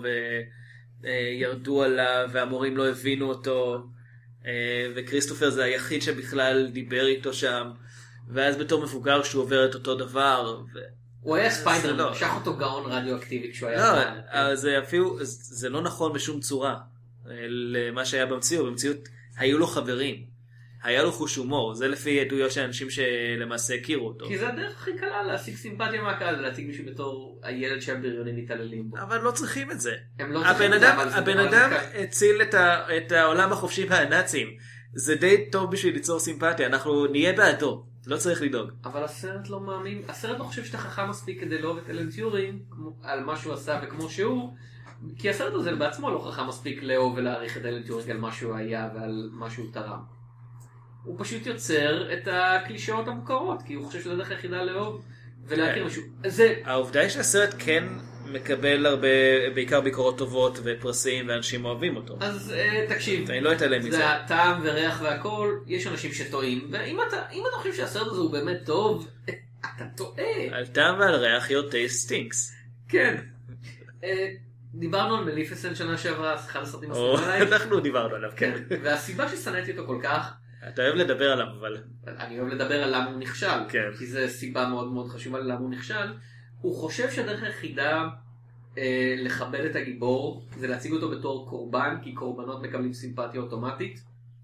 וירדו עליו והמורים לא הבינו אותו, וכריסטופר זה היחיד שבכלל דיבר איתו שם, ואז בתור מבוגר שהוא עובר את אותו דבר. ו... הוא היה ספיידר, משך אותו גאון רדיואקטיבי כשהוא היה... לא, אז זה אפילו, זה לא נכון בשום צורה למה שהיה במציאות. במציאות היו לו חברים. היה לו חוש הומור, זה לפי עדויות של אנשים שלמעשה הכירו אותו. כי זה הדרך הכי קלה להשיג סימפתיה מהקהל, ולהציג מישהו בתור הילד שהבריונים מתעללים בו. אבל לא צריכים את זה. הם לא צריכים את זה, אבל זה... הבן אדם הציל את העולם החופשי מהנאצים. זה די טוב בשביל ליצור סימפתיה, אנחנו נהיה בעדו, לא צריך לדאוג. אבל הסרט לא מאמין, הסרט לא חושב שאתה חכם מספיק כדי לאהוב את אלן טיורינג על מה שהוא עשה וכמו שהוא, כי הסרט הזה בעצמו לא חכם מספיק לאהוב ולהעריך את אלן טיורינג על מה שהוא היה ועל מה שהוא תרם. הוא פשוט יוצר את הקלישאות המוכרות, כי הוא חושב שזה הדרך היחידה לאהוב ולהכיר משהו. זה... העובדה היא שהסרט כן מקבל הרבה, בעיקר ביקורות טובות ופרסים, ואנשים אוהבים אותו. אז תקשיב, אני לא אתעלם מזה. זה הטעם וריח והכל, יש אנשים שטועים, ואם אתה, אם אתה חושב שהסרט הזה הוא באמת טוב, אתה טועה. על טעם ועל ריח, your taste stinks. כן. דיברנו על מליפיסנט שנה שעברה, אחד הסרטים הסרטים עליי. אנחנו דיברנו עליו, כן. והסיבה ששנאתי אותו כל כך, אתה אוהב לדבר עליו, אבל... אני אוהב לדבר על למה הוא נכשל, כן. כי זו סיבה מאוד מאוד חשובה ללמה הוא נכשל. הוא חושב שהדרך היחידה אה, לכבד את הגיבור, זה להציג אותו בתור קורבן, כי קורבנות מקבלים סימפתיה אוטומטית.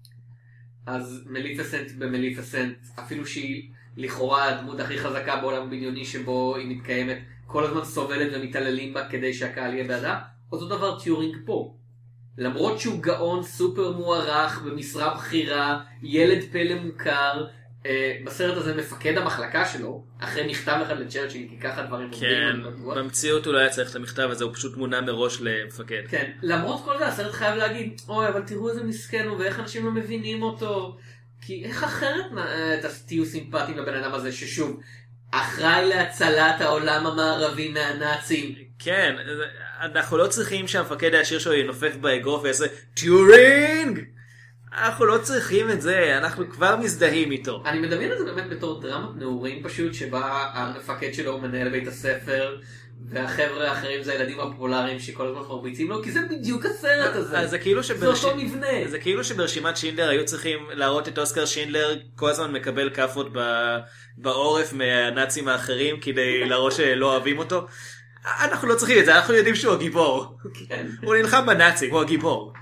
אז מליפיסנט במליפיסנט, אפילו שהיא לכאורה הדמות הכי חזקה בעולם הבדיוני שבו היא מתקיימת, כל הזמן סובלת ומתעללים בה כדי שהקהל יהיה בעדה, אותו דבר טיורינג פה. למרות שהוא גאון סופר מוערך במשרה בחירה, ילד פלא מוכר, אה, בסרט הזה מפקד המחלקה שלו, אחרי מכתב אחד לצ'רצ'יל, כי ככה דברים כן, במציאות הוא לא היה צריך את המכתב הזה, הוא פשוט מונה מראש למפקד. כן, למרות כל זה הסרט חייב להגיד, אוי, אבל תראו איזה מסכן הוא, ואיך אנשים לא מבינים אותו, כי איך אחרת תהיו סימפטיים לבן אדם הזה, ששוב, אחראי להצלת העולם המערבי מהנאצים. כן, אנחנו לא צריכים שהמפקד העשיר שלו ינופף באגרוף ויעשה טיורינג! אנחנו לא צריכים את זה, אנחנו כבר מזדהים איתו. אני מדמיין את זה באמת בתור דרמת נעורים פשוט, שבה המפקד שלו הוא מנהל בית הספר, והחבר'ה האחרים זה הילדים הפופולריים שכל הזמן מרביצים לו, כי זה בדיוק הסרט הזה. זה כאילו שברש... זה אותו מבנה. זה כאילו שברשימת שינדלר היו צריכים להראות את אוסקר שינדלר כל הזמן מקבל כאפות ב... בעורף מהנאצים האחרים כדי להראות שלא אוהבים אותו. אנחנו לא צריכים את זה, אנחנו יודעים שהוא הגיבור. כן. הוא נלחם בנאצים, הוא הגיבור.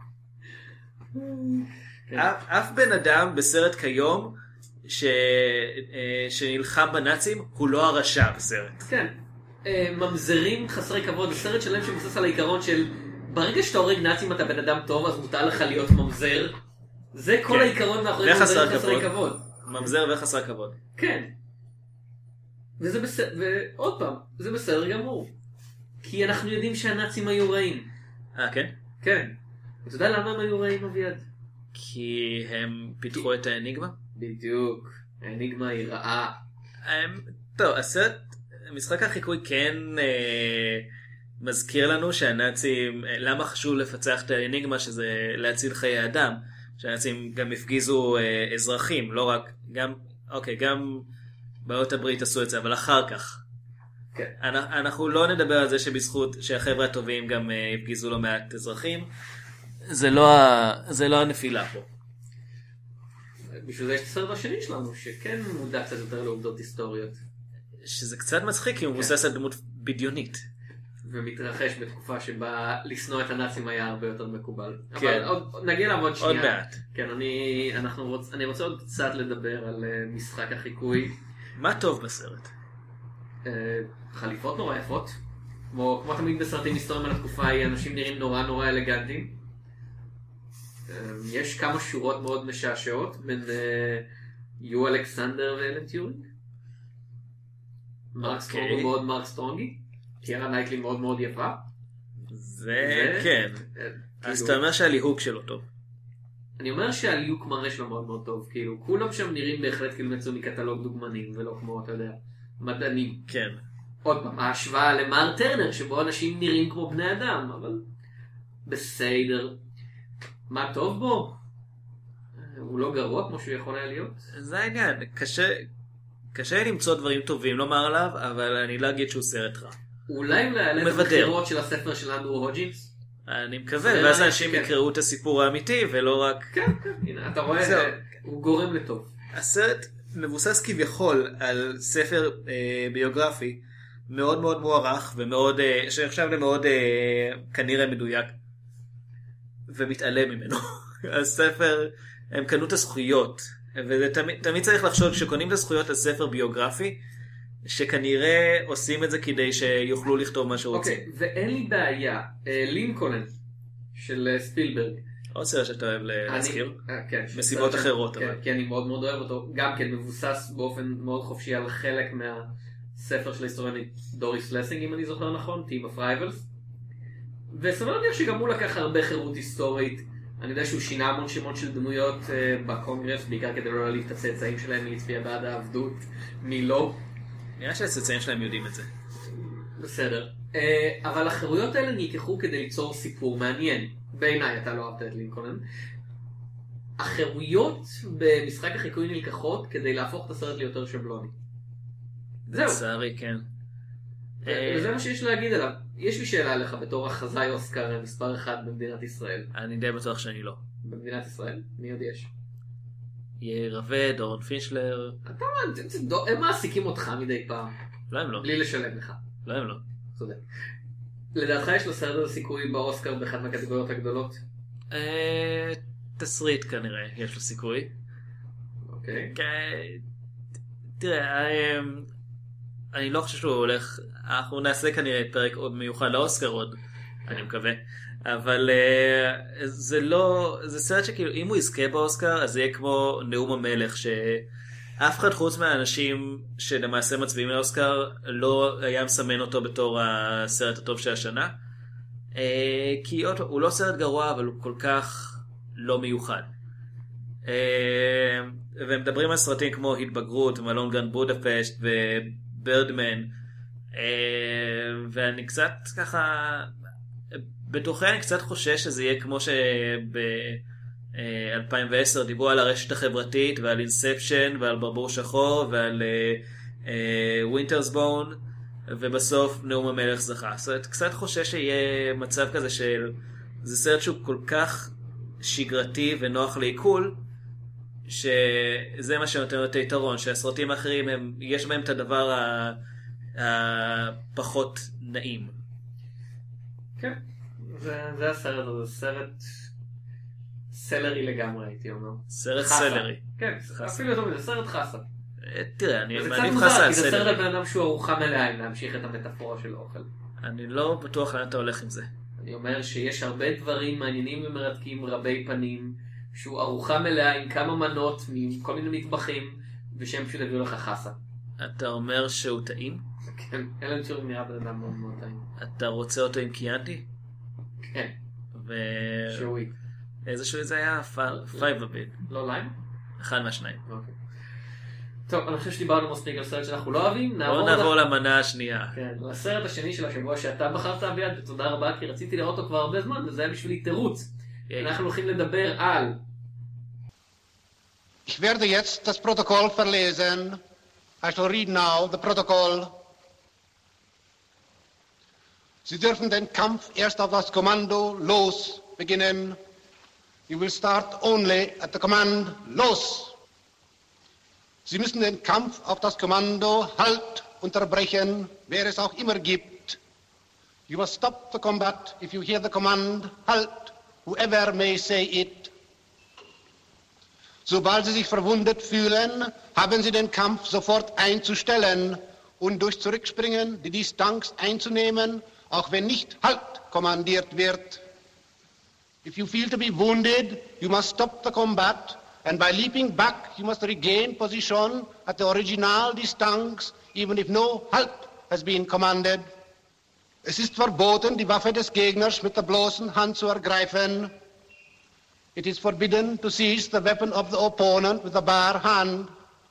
כן. אף, אף בן אדם בסרט כיום ש... שנלחם בנאצים הוא לא הרשע בסרט. כן. ממזרים חסרי כבוד, בסרט שלהם שמבוסס על העיקרון של ברגע שאתה הורג נאצים אתה בן אדם טוב, אז מותר לך להיות ממזר. זה כל העיקרון מאחורי ממזרים חסרי כבוד. ממזר וחסר כבוד. כן. וזה בסדר, ועוד פעם, זה בסדר גמור. כי אנחנו יודעים שהנאצים היו רעים. אה, כן? כן. אתה יודע למה הם היו רעים, אביעד? כי הם פיתחו את האניגמה? בדיוק. האניגמה היא רעה. טוב, הסרט... משחק החיקוי כן אה, מזכיר לנו שהנאצים, אה, למה חשוב לפצח את האניגמה, שזה להציל חיי אדם, שהנאצים גם הפגיזו אה, אזרחים, לא רק, גם, אוקיי, גם בעלות הברית עשו את זה, אבל אחר כך. כן. אנחנו לא נדבר על זה שבזכות שהחבר'ה הטובים גם אה, הפגיזו לא מעט אזרחים, זה לא, ה... זה לא הנפילה פה. בשביל זה יש את הסרט השני שלנו, שכן מודע קצת יותר לעובדות היסטוריות. שזה קצת מצחיק, כי הוא מבוסס על דמות בדיונית. ומתרחש בתקופה שבה לשנוא את הנאצים היה הרבה יותר מקובל. כן. אבל עוד, נגיע אליו עוד שנייה. עוד מעט. כן, אני, אנחנו רוצ, אני רוצה עוד קצת לדבר על uh, משחק החיקוי. מה טוב בסרט? Uh, חליפות נורא יפות. כמו, כמו תמיד בסרטים היסטוריים על התקופה ההיא, אנשים נראים נורא נורא אלגנטיים. Uh, יש כמה שורות מאוד משעשעות בין uh, יו אלכסנדר ואלן טיורינג. מרק סטרונג הוא מאוד מרק סטרונגי. קירה נייטלי מאוד מאוד יפה. זה כן. אז אתה אומר שהליהוק שלו טוב. אני אומר שהליהוק מראה שלו מאוד מאוד טוב. כאילו, כולם שם נראים בהחלט כאילו מצאו מקטלוג דוגמנים, ולא כמו, אתה יודע, מדענים. כן. עוד פעם, ההשוואה למר טרנר, שבו אנשים נראים כמו בני אדם, אבל בסדר. מה טוב בו? הוא לא גרוע כמו שהוא יכול היה להיות. זה העניין. קשה, קשה למצוא דברים טובים לומר עליו, אבל אני לא אגיד שהוא סרט רע. אולי הוא יעלה את המחירות של הספר של אנדרו הוג'ינס? אני מקווה, ואז אנשים יקראו את הסיפור האמיתי, ולא רק... כן, כן, הנה, אתה רואה, הוא גורם לטוב. הסרט מבוסס כביכול על ספר ביוגרפי, מאוד מאוד מוערך, ומאוד, שעכשיו למאוד כנראה מדויק, ומתעלם ממנו. הספר, הם קנו את הזכויות, ותמיד צריך לחשוב, כשקונים את הזכויות לספר ביוגרפי, שכנראה עושים את זה כדי שיוכלו לכתוב מה שרוצים. אוקיי, ואין לי בעיה. לינקולן של ספילברג. עוד סרט שאתה אוהב להזכיר. כן. מסיבות אחרות. כי אני מאוד מאוד אוהב אותו. גם כן מבוסס באופן מאוד חופשי על חלק מהספר של ההיסטוריונית דוריס לסינג, אם אני זוכר נכון, Team of Rivals. וסביר להניח שגם הוא לקח הרבה חירות היסטורית. אני יודע שהוא שינה המון שמות של דמויות בקונגרס, בעיקר כדי לא להעליב את הצאצאים שלהם, מי הצביע בעד העבדות, מי לא. נראה שהצאצאים שלהם יודעים את זה. בסדר. אבל החירויות האלה נלקחו כדי ליצור סיפור מעניין. בעיניי, אתה לא אהבת את לינקולן. החירויות במשחק החיקוי נלקחות כדי להפוך את הסרט ליותר שבלוני. זהו. לצערי, כן. וזה מה שיש להגיד עליו. יש לי שאלה עליך בתור החזאי אוסקר מספר אחד במדינת ישראל. אני די בטוח שאני לא. במדינת ישראל? מי עוד יש? יאיר רווה, דורון פישלר. אתה מה, הם מעסיקים אותך מדי פעם. לא, הם לא. בלי לשלם לך. לא, הם לא. צודק. לדעתך יש לו סרט סיכוי באוסקר באחת מהקטגוריות הגדולות? תסריט כנראה, יש לו סיכוי. אוקיי. תראה, אני לא חושב שהוא הולך, אנחנו נעשה כנראה פרק עוד מיוחד לאוסקר עוד, אני מקווה. אבל uh, זה לא, זה סרט שכאילו, אם הוא יזכה באוסקר, אז זה יהיה כמו נאום המלך, שאף אחד חוץ מהאנשים שלמעשה מצביעים לאוסקר, לא היה מסמן אותו בתור הסרט הטוב של השנה. Uh, כי עוד, הוא לא סרט גרוע, אבל הוא כל כך לא מיוחד. Uh, והם מדברים על סרטים כמו התבגרות, מלון גרנד בודפשט וברדמן, uh, ואני קצת ככה... בתוכי אני קצת חושש שזה יהיה כמו שב-אלפיים ועשר דיברו על הרשת החברתית ועל אינספשן ועל ברבור שחור ועל ווינטרס בון ובסוף נאום המלך זכה. זאת אומרת, קצת חושש שיהיה מצב כזה של זה סרט שהוא כל כך שגרתי ונוח לעיכול שזה מה שנותן את היתרון, שהסרטים האחרים הם, יש בהם את הדבר הפחות נעים. כן. זה, זה הסרט, זה סרט סלרי לגמרי, הייתי אומר. סרט סלרי. כן, אפילו יותר מזה, סרט חסה. תראה, אני מעדיף חסה על סלרי. זה קצת מוזר, כי זה סרט על בן אדם שהוא ארוחה מלאה, אם להמשיך את המטאפורה של אוכל. אני לא בטוח לאן אתה הולך עם זה. אני אומר שיש הרבה דברים מעניינים ומרתקים, רבי פנים, שהוא ארוחה מלאה עם כמה מנות, מכל מיני מטבחים, ושהם פשוט הביאו לך חסה. אתה אומר שהוא טעים? כן, אלן טיורינג נראה בן אדם מאוד מאוד טעים. אתה רוצה אותו עם קיאנטי? כן. ו... שוי. איזה שוי זה היה? פייב בביל. לא ליים? אחד מהשניים. אוקיי. טוב, אני חושב שדיברנו מספיק על סרט שאנחנו לא אוהבים. בואו נעבור למנה השנייה. כן, לסרט השני של השבוע שאתה בחרת אביעד, ותודה רבה כי רציתי לראות אותו כבר הרבה זמן, וזה היה בשבילי תירוץ. אנחנו הולכים לדבר על... Ich werde jetzt das Protokoll verlesen. I shall read now the protocol. Sie dürfen den Kampf erst auf das Kommando los beginnen, You will start only at the command Los. Sie müssen den Kampf auf das Kommando Halt unterbrechen, wer es auch immer gibt. You must stop the combat if you hear the command Halt, whoever may say it. Sobald Sie sich verwundet fühlen, haben Sie den Kampf sofort einzustellen und durch Zurückspringen die Distanz einzunehmen, auch wenn nicht Halt kommandiert wird. If you feel to be wounded, you must stop the combat, and by leaping back, you must regain position at the original distance, even if no Halt has been commanded. Es ist verboten, die Waffe des Gegners mit der bloßen Hand zu ergreifen. It is forbidden to seize the weapon of the opponent with a bare hand.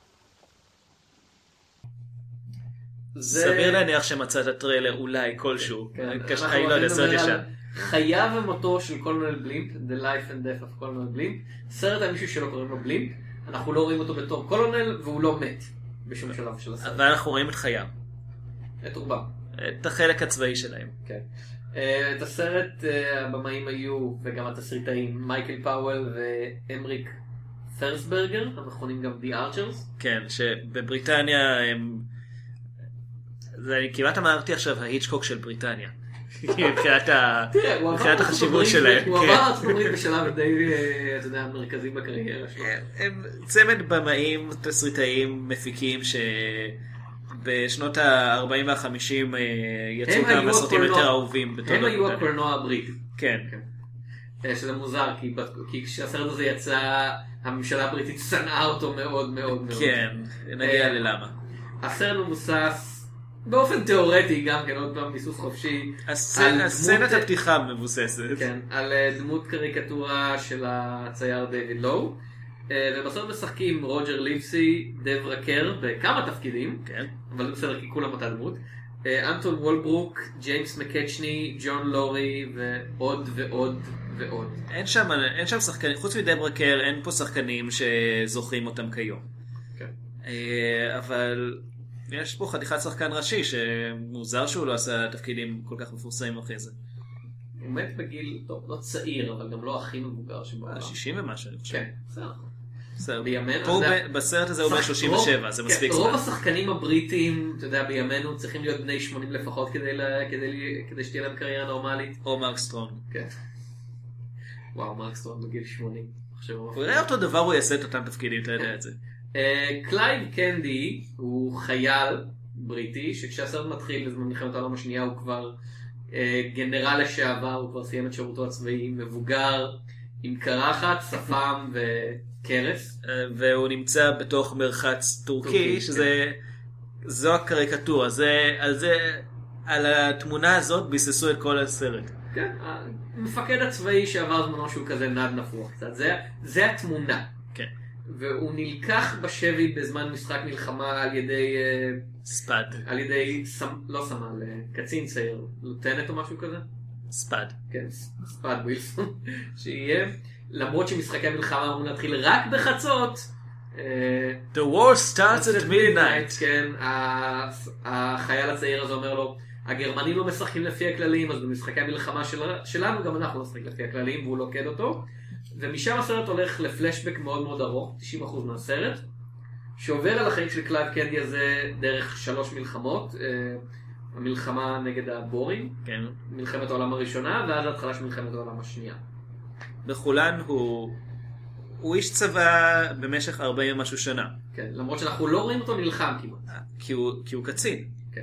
סביר להניח שמצאת טריילר אולי כלשהו. אני לא יודע, סרט ישן. חייו ומותו של קולונל בלימפ, The Life and Death of קולונל בלימפ. סרט על מישהו שלא קוראים לו בלימפ. אנחנו לא רואים אותו בתור קולונל, והוא לא מת בשום שלב של הסרט. אבל אנחנו רואים את חייו. את רובם. את החלק הצבאי שלהם. כן. את הסרט הבמאים היו, וגם התסריטאים, מייקל פאוול ואמריק פרסברגר, המכונים גם The Archers. כן, שבבריטניה הם... זה אני כמעט אמרתי עכשיו ההיצ'קוק של בריטניה. מבחינת החשיבות שלהם. הוא עבר ארצות הברית בשלב די, אתה יודע, מרכזי בקריירה שלו. הם צמד במאים, תסריטאים, מפיקים שבשנות ה-ארבעים וה-חמישים יצאו גם הסרטים יותר אהובים. הם היו הקולנוע הבריטי. כן. שזה מוזר, כי כשהסרט הזה יצא, הממשלה הבריטית שנאה אותו מאוד מאוד מאוד. כן, נגיע ללמה. הסרט מבוסס באופן תיאורטי גם כן, עוד פעם ביסוס חופשי. הסצנת הפתיחה מבוססת. כן, על דמות קריקטורה של הצייר דיוויד לואו. ובסוף משחקים רוג'ר ליבסי, דב רקר, בכמה תפקידים. כן. אבל בסדר, כי כולם אותה דמות. אנטון וולברוק, ג'יימס מקצ'ני, ג'ון לורי, ועוד ועוד ועוד. אין שם, אין שם שחקנים, חוץ מדב רקר, אין פה שחקנים שזוכרים אותם כיום. כן. אבל... יש פה חתיכת שחקן ראשי שמוזר שהוא לא עשה תפקידים כל כך מפורסמים אחרי זה. הוא מת בגיל, טוב, לא צעיר, אבל גם לא הכי מבוגר שבעולם. שישים ומשהו, אני חושב. כן, בסדר. בסדר. בימינו... בסרט הזה הוא בן שלושים ושבע, זה מספיק זמן. רוב השחקנים הבריטים, אתה יודע, בימינו צריכים להיות בני שמונים לפחות כדי שתהיה להם קריירה נורמלית. או מרק סטרונג. כן. וואו, מרק סטרונג בגיל שמונים. הוא יראה אותו דבר, הוא יעשה את אותם תפקידים, אתה יודע את זה. קלייב קנדי הוא חייל בריטי שכשהסרט מתחיל בזמן מלחמת העולם השנייה הוא כבר גנרל לשעבר, הוא כבר סיים את שירותו הצבאי, מבוגר עם קרחת, שפם וקרס, והוא נמצא בתוך מרחץ טורקי, שזה זו הקריקטורה, זה על זה על התמונה הזאת ביססו את כל הסרט. כן, המפקד הצבאי שעבר זמנו שהוא כזה נד נפוח קצת, זה זה התמונה. כן. והוא נלקח בשבי בזמן משחק מלחמה על ידי ספד, על ידי לא סמל, קצין צעיר, לוטנט או משהו כזה, ספד, כן, ספד ווילסון, שיהיה, למרות שמשחקי מלחמה אמורים להתחיל רק בחצות. The war starts at midnight. כן, החייל הצעיר הזה אומר לו, הגרמנים לא משחקים לפי הכללים, אז במשחקי המלחמה שלנו גם אנחנו לא משחקים לפי הכללים, והוא לוקד אותו. ומשם הסרט הולך לפלשבק מאוד מאוד ארוך, תשעים אחוז מהסרט, שעובר על החיים של קלייב קנדי הזה דרך שלוש מלחמות, המלחמה נגד הבורים, כן. מלחמת העולם הראשונה, ואז התחלה של מלחמת העולם השנייה. בכולן הוא, הוא איש צבא במשך ארבעים ומשהו שנה. כן, למרות שאנחנו לא רואים אותו נלחם כמעט. כי הוא, כי הוא קצין. כן.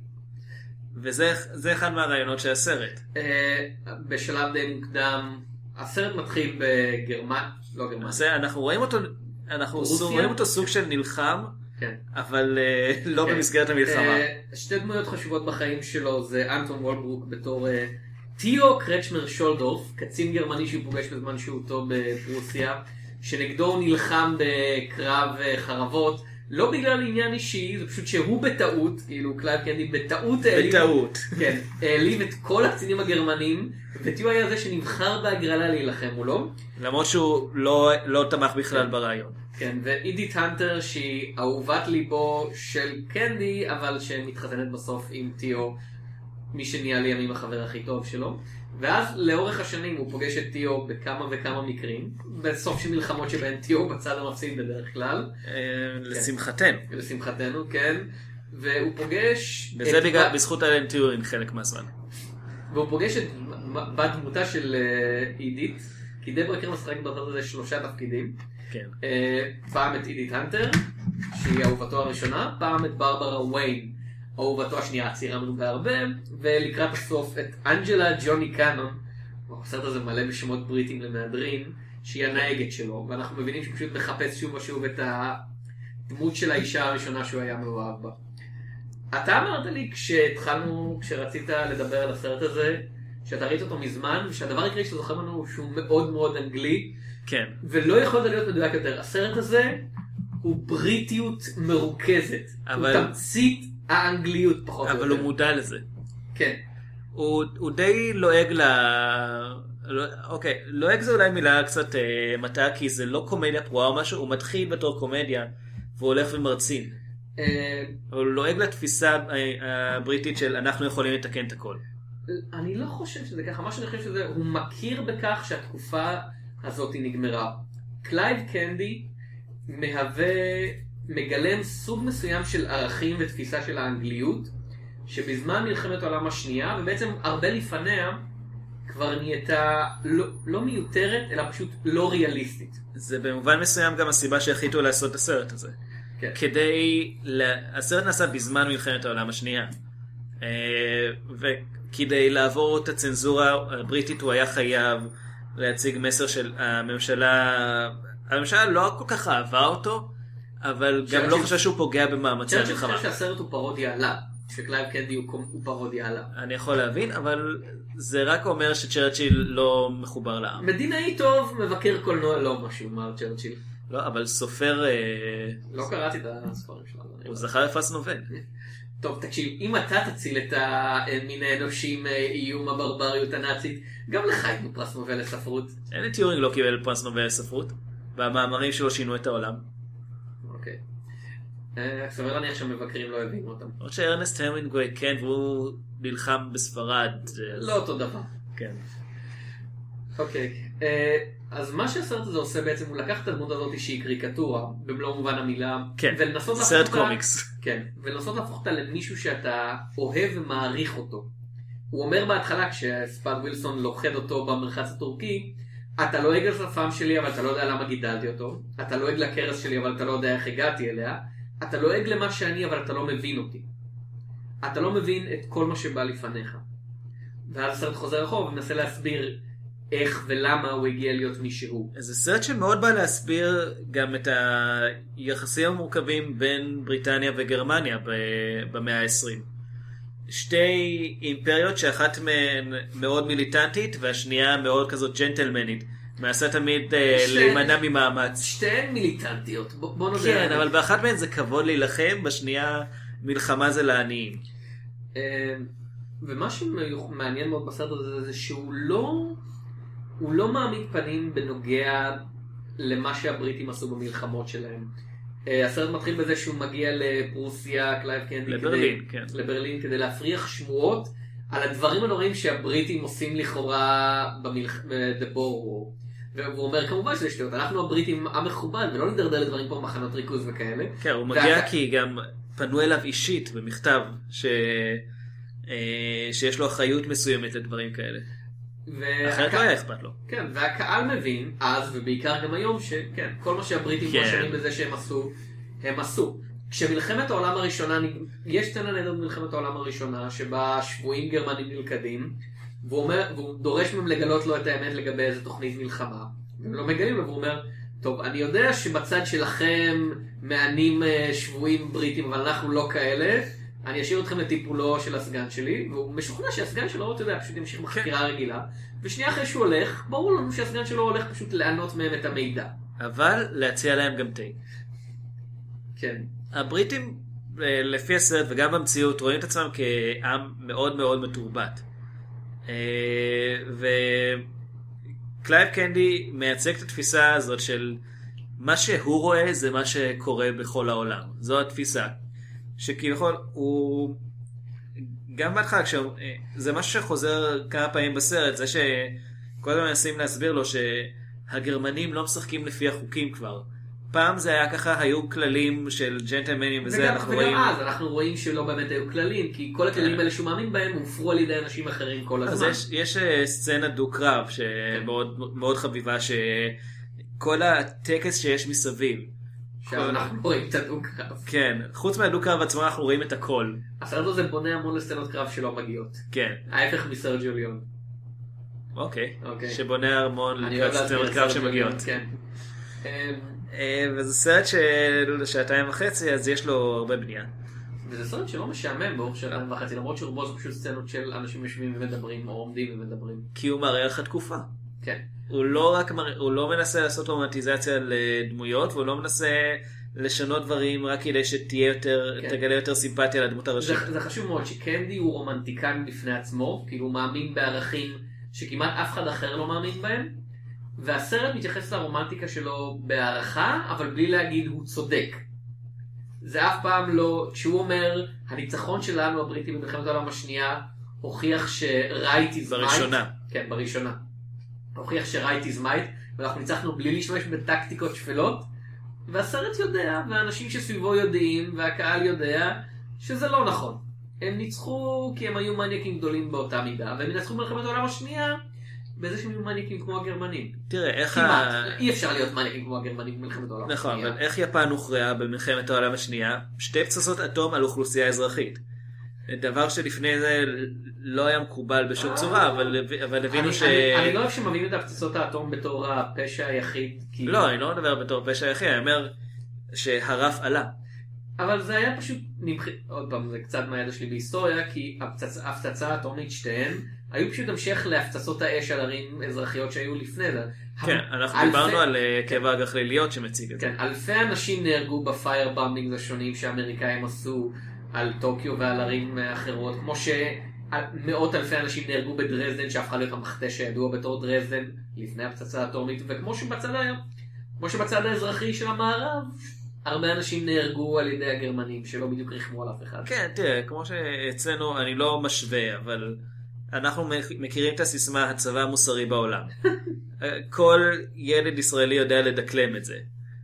וזה זה אחד מהרעיונות של הסרט. בשלב די מוקדם, הסרט מתחיל בגרמניה, לא גרמניה. אנחנו רואים אותו, אנחנו רואים אותו סוג של נלחם, כן. אבל לא במסגרת המלחמה. שתי דמויות חשובות בחיים שלו זה אנטון וולברוק בתור תיאו קרצ'מר שולדורף, קצין גרמני שהוא פוגש בזמן שהותו בפרוסיה, שנגדו הוא נלחם בקרב חרבות, לא בגלל עניין אישי, זה פשוט שהוא בטעות, כאילו קלייב קנדי בטעות בטעות. כן, העליב את כל הקצינים הגרמנים, וטיו היה זה שנבחר בהגרלה להילחם מולו. למרות שהוא לא, לא תמך בכלל כן. ברעיון. כן, ואידית הנטר שהיא אהובת ליבו של קנדי, אבל שמתחתנת בסוף עם טיו, מי שנהיה לימים החבר הכי טוב שלו. ואז לאורך השנים הוא פוגש את טיו בכמה וכמה מקרים, בסוף של מלחמות שבהן טיו בצד המפסיד בדרך כלל. לשמחתנו. לשמחתנו, כן. והוא פוגש... וזה בגלל, בזכות אלן טיורינג חלק מהזמן. והוא פוגש את בת דמותה של אידית, כי דברה קר משחק בסרט הזה שלושה תפקידים. כן. פעם את אידית הנטר, שהיא אהובתו הראשונה, פעם את ברברה וויין, אהובתו השנייה, הצעירה ממנו בהרבה, ולקראת הסוף את אנג'לה ג'וני קאנון, הסרט הזה מלא בשמות בריטים למהדרין, שהיא הנהגת שלו, ואנחנו מבינים שהוא פשוט מחפש שוב ושוב את הדמות של האישה הראשונה שהוא היה מאוהב בה. אתה אמרת לי כשהתחלנו, כשרצית לדבר על הסרט הזה, שאתה ראית אותו מזמן, ושהדבר העיקרי שאתה זוכר לנו שהוא מאוד מאוד אנגלי, כן. ולא יכולת להיות מדויק יותר. הסרט הזה הוא בריטיות מרוכזת, אבל... הוא תמצית האנגליות פחות או יותר. אבל הוא מודע לזה. כן. הוא, הוא די לועג ל... לא... אוקיי, לועג זה אולי מילה קצת אה, מטעה, כי זה לא קומדיה פרועה או משהו, הוא מתחיל בתור קומדיה, והוא הולך ומרצין. אה... אבל הוא לועג לתפיסה הבריטית של אנחנו יכולים לתקן את הכל. אני לא חושב שזה ככה, מה שאני חושב שזה, הוא מכיר בכך שהתקופה הזאת היא נגמרה. קלייב קנדי מהווה, מגלם סוג מסוים של ערכים ותפיסה של האנגליות, שבזמן מלחמת העולם השנייה, ובעצם הרבה לפניה, כבר נהייתה לא, לא מיותרת, אלא פשוט לא ריאליסטית. זה במובן מסוים גם הסיבה שהחליטו לעשות את הסרט הזה. כן. כדי, הסרט נעשה בזמן מלחמת העולם השנייה. וכדי לעבור את הצנזורה הבריטית הוא היה חייב להציג מסר של הממשלה, הממשלה לא כל כך אהבה אותו, אבל גם לא חושב שהוא פוגע במאמצי המלחמה. צ'רצ'יל חושב שהסרט הוא פרודיה עליו, שקלייב קנדי הוא פרודיה עליו. אני יכול להבין, אבל זה רק אומר שצ'רצ'יל לא מחובר לעם. מדינאי טוב, מבקר קולנוע לא משהו, אמר צ'רצ'יל. לא, אבל סופר... לא קראתי את הספרים שלו. הוא זכה לפרס נובל. טוב, תקשיב, אם אתה תציל את המין האנושי מאיום הברבריות הנאצית, גם לך ייתנו פרס נובל לספרות. אין את טיורינג לא קיבל פרס נובל לספרות, והמאמרים שלו שינו את העולם. אוקיי. סביר להניח שהמבקרים לא הבינו אותם. עוד שארנסט המינגווי כן, והוא נלחם בספרד. לא אותו דבר. כן. אוקיי. אז מה שהסרט הזה עושה בעצם, הוא לקח את הדמות הזאת שהיא קריקטורה, במלוא מובן המילה. כן, סרט קומיקס. כן, ולנסות להפוך אותה למישהו שאתה אוהב ומעריך אותו. הוא אומר בהתחלה, כשספאד ווילסון לוחד אותו במרחץ הטורקי, אתה לועג לשפם שלי, אבל אתה לא יודע למה גידלתי אותו. אתה לועג לקרס שלי, אבל אתה לא יודע איך הגעתי אליה. אתה לועג למה שאני, אבל אתה לא מבין אותי. אתה לא מבין את כל מה שבא לפניך. ואז הסרט חוזר אחורה ומנסה להסביר איך ולמה הוא הגיע להיות מי שהוא. זה סרט שמאוד בא להסביר גם את היחסים המורכבים בין בריטניה וגרמניה במאה ה-עשרים. שתי אימפריות שאחת מהן מאוד מיליטנטית והשנייה מאוד כזאת ג'נטלמנית. מנסה תמיד להימנע ממאמץ. שתיהן מיליטנטיות, בוא נודה. כן, אבל באחת מהן זה כבוד להילחם, בשנייה מלחמה זה לעניים. ומה שמעניין מאוד בסרט הזה זה שהוא לא... הוא לא מעמיד פנים בנוגע למה שהבריטים עשו במלחמות שלהם. הסרט מתחיל בזה שהוא מגיע לפרוסיה, קלייב קנדי, לברלין, כן. לברלין, כדי להפריח שמועות על הדברים הנוראים שהבריטים עושים לכאורה בדבור. והוא אומר כמובן שזה שטויות, אנחנו הבריטים עם מכובד ולא נדרדר לדברים פה מחנות ריכוז וכאלה. כן, הוא מגיע וה... כי גם פנו אליו אישית במכתב ש... שיש לו אחריות מסוימת לדברים כאלה. אחרת לא היה אכפת לו. כן, והקהל מבין אז ובעיקר גם היום שכן, כל מה שהבריטים מואשמים בזה שהם עשו, הם עשו. כשמלחמת העולם הראשונה, יש סצנה נהדרת במלחמת העולם הראשונה שבה שבויים גרמנים נלכדים, והוא, אומר, והוא דורש מהם לגלות לו את האמת לגבי איזה תוכנית מלחמה. הם לא מגלים לו, והוא אומר, טוב, אני יודע שבצד שלכם מענים שבויים בריטים, אבל אנחנו לא כאלה, אני אשאיר אתכם לטיפולו של הסגן שלי, והוא משוכנע שהסגן שלו, אתה יודע, פשוט ימשיך בחקירה רגילה, ושנייה אחרי שהוא הולך, ברור לנו שהסגן שלו הולך פשוט לענות מהם את המידע. אבל להציע להם גם תה. כן. הבריטים, לפי הסרט וגם במציאות, רואים את עצמם כעם מאוד מאוד מתורבת. וקלייב קנדי מייצג את התפיסה הזאת של מה שהוא רואה זה מה שקורה בכל העולם. זו התפיסה. שכביכול הוא גם בהתחלה, זה משהו שחוזר כמה פעמים בסרט, זה שכל הזמן מנסים להסביר לו שהגרמנים לא משחקים לפי החוקים כבר. פעם זה היה ככה, היו כללים של ג'נטלמנים וזה, וגם, אנחנו וגם רואים... אז אנחנו רואים שלא באמת היו כללים, כי כל הכללים האלה שהוא מאמין בהם הופרו על ידי אנשים אחרים כל הזמן. אז יש, יש סצנה דו-קרב שמאוד מאוד חביבה, שכל הטקס שיש מסביב, עכשיו אנחנו רואים את הדו-קרב. כן, חוץ מהדו-קרב עצמו אנחנו רואים את הכל. הסרט הזה בונה המון לסצנות קרב שלא מגיעות. כן. ההפך מסרג'יו ליון. אוקיי. אוקיי. שבונה המון לסצנות קרב שמגיעות. כן. וזה סרט של שעתיים וחצי, אז יש לו הרבה בנייה. וזה סרט שלא משעמם באורך שעתיים וחצי, למרות שרובו זה פשוט סצנות של אנשים יושבים ומדברים, או עומדים ומדברים. כי הוא מראה לך תקופה. כן. הוא לא רק מראה, הוא לא מנסה לעשות רומנטיזציה לדמויות, והוא לא מנסה לשנות דברים רק כדי שתהיה יותר, כן. תגלה יותר סימפתיה לדמות הראשית. זה, זה חשוב מאוד שקנדי הוא רומנטיקן בפני עצמו, כאילו הוא מאמין בערכים שכמעט אף אחד אחר לא מאמין בהם. והסרט מתייחס לרומנטיקה שלו בהערכה, אבל בלי להגיד הוא צודק. זה אף פעם לא, כשהוא אומר, הניצחון שלנו הבריטים במלחמת העולם השנייה, הוכיח ש-right is might. בראשונה. כן, בראשונה. הוכיח ש-right is might, ואנחנו ניצחנו בלי להשתמש בטקטיקות שפלות, והסרט יודע, והאנשים שסביבו יודעים, והקהל יודע, שזה לא נכון. הם ניצחו כי הם היו מניאקים גדולים באותה מידה, והם ניצחו במלחמת העולם השנייה, בזה שהם היו מניאקים כמו הגרמנים. תראה, איך כמעט, אי אפשר להיות מניאקים כמו הגרמנים במלחמת העולם השנייה. נכון, אבל איך יפן הוכרעה במלחמת העולם השנייה? שתי פצצות אטום על אוכלוסייה אזרחית. דבר שלפני זה לא היה מקובל בשום צורה, אבל הבינו ש... אני לא אוהב שמביאים את הפצצות האטום בתור הפשע היחיד. לא, אני לא מדבר בתור הפשע היחיד, אני אומר שהרף עלה. אבל זה היה פשוט, עוד פעם, זה קצת מהידע שלי בהיסטוריה, כי הפצצה האטומית שתיהן, היו פשוט המשך להפצצות האש על ערים אזרחיות שהיו לפני זה. כן, אנחנו דיברנו על קבע הגחליליות שמציג את זה. כן, אלפי אנשים נהרגו בפיירבמבינג השונים שהאמריקאים עשו על טוקיו ועל ערים אחרות, כמו שמאות אלפי אנשים נהרגו בדרזדן, שהפכה להיות המחתה שידוע בתור דרזדן לפני הפצצה האטומית, וכמו שבצד היה, כמו שבצד האזרחי של המערב, הרבה אנשים נהרגו על ידי הגרמנים, שלא בדיוק רחמו על אף אחד. כן, תראה, כמו שאצלנו, אני לא משווה, אבל אנחנו מכירים את הסיסמה, הצבא המוסרי בעולם. כל ילד ישראלי יודע לדקלם את זה.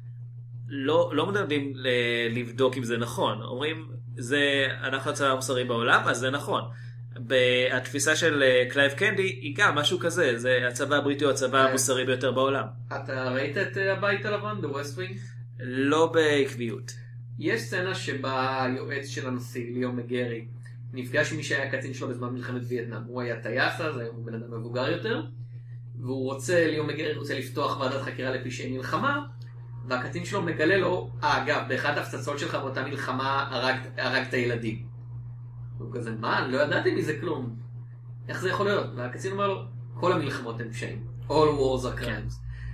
לא, לא מדברים לבדוק אם זה נכון. אומרים, זה, אנחנו הצבא המוסרי בעולם, אז זה נכון. התפיסה של קלייב קנדי היא גם משהו כזה, זה הצבא הבריטי הוא הצבא המוסרי ביותר בעולם. אתה ראית את הבית הלבן, The West Wing? לא בעקביות. יש סצנה שבה היועץ של הנשיא, ליאו מגרי, נפגש עם מי שהיה הקצין שלו בזמן מלחמת וייטנאם. הוא היה טייס אז, היום הוא בן אדם מבוגר יותר, והוא רוצה, ליאו מגרי רוצה לפתוח ועדת חקירה לפשעי מלחמה, והקצין שלו מגלה לו, אה, אגב, באחת ההפצצות שלך באותה מלחמה הרגת, הרגת ילדים. והוא כזה, מה? לא ידעתי מזה כלום. איך זה יכול להיות? והקצין אומר לו, כל המלחמות הן פשעים. All wars are crimes.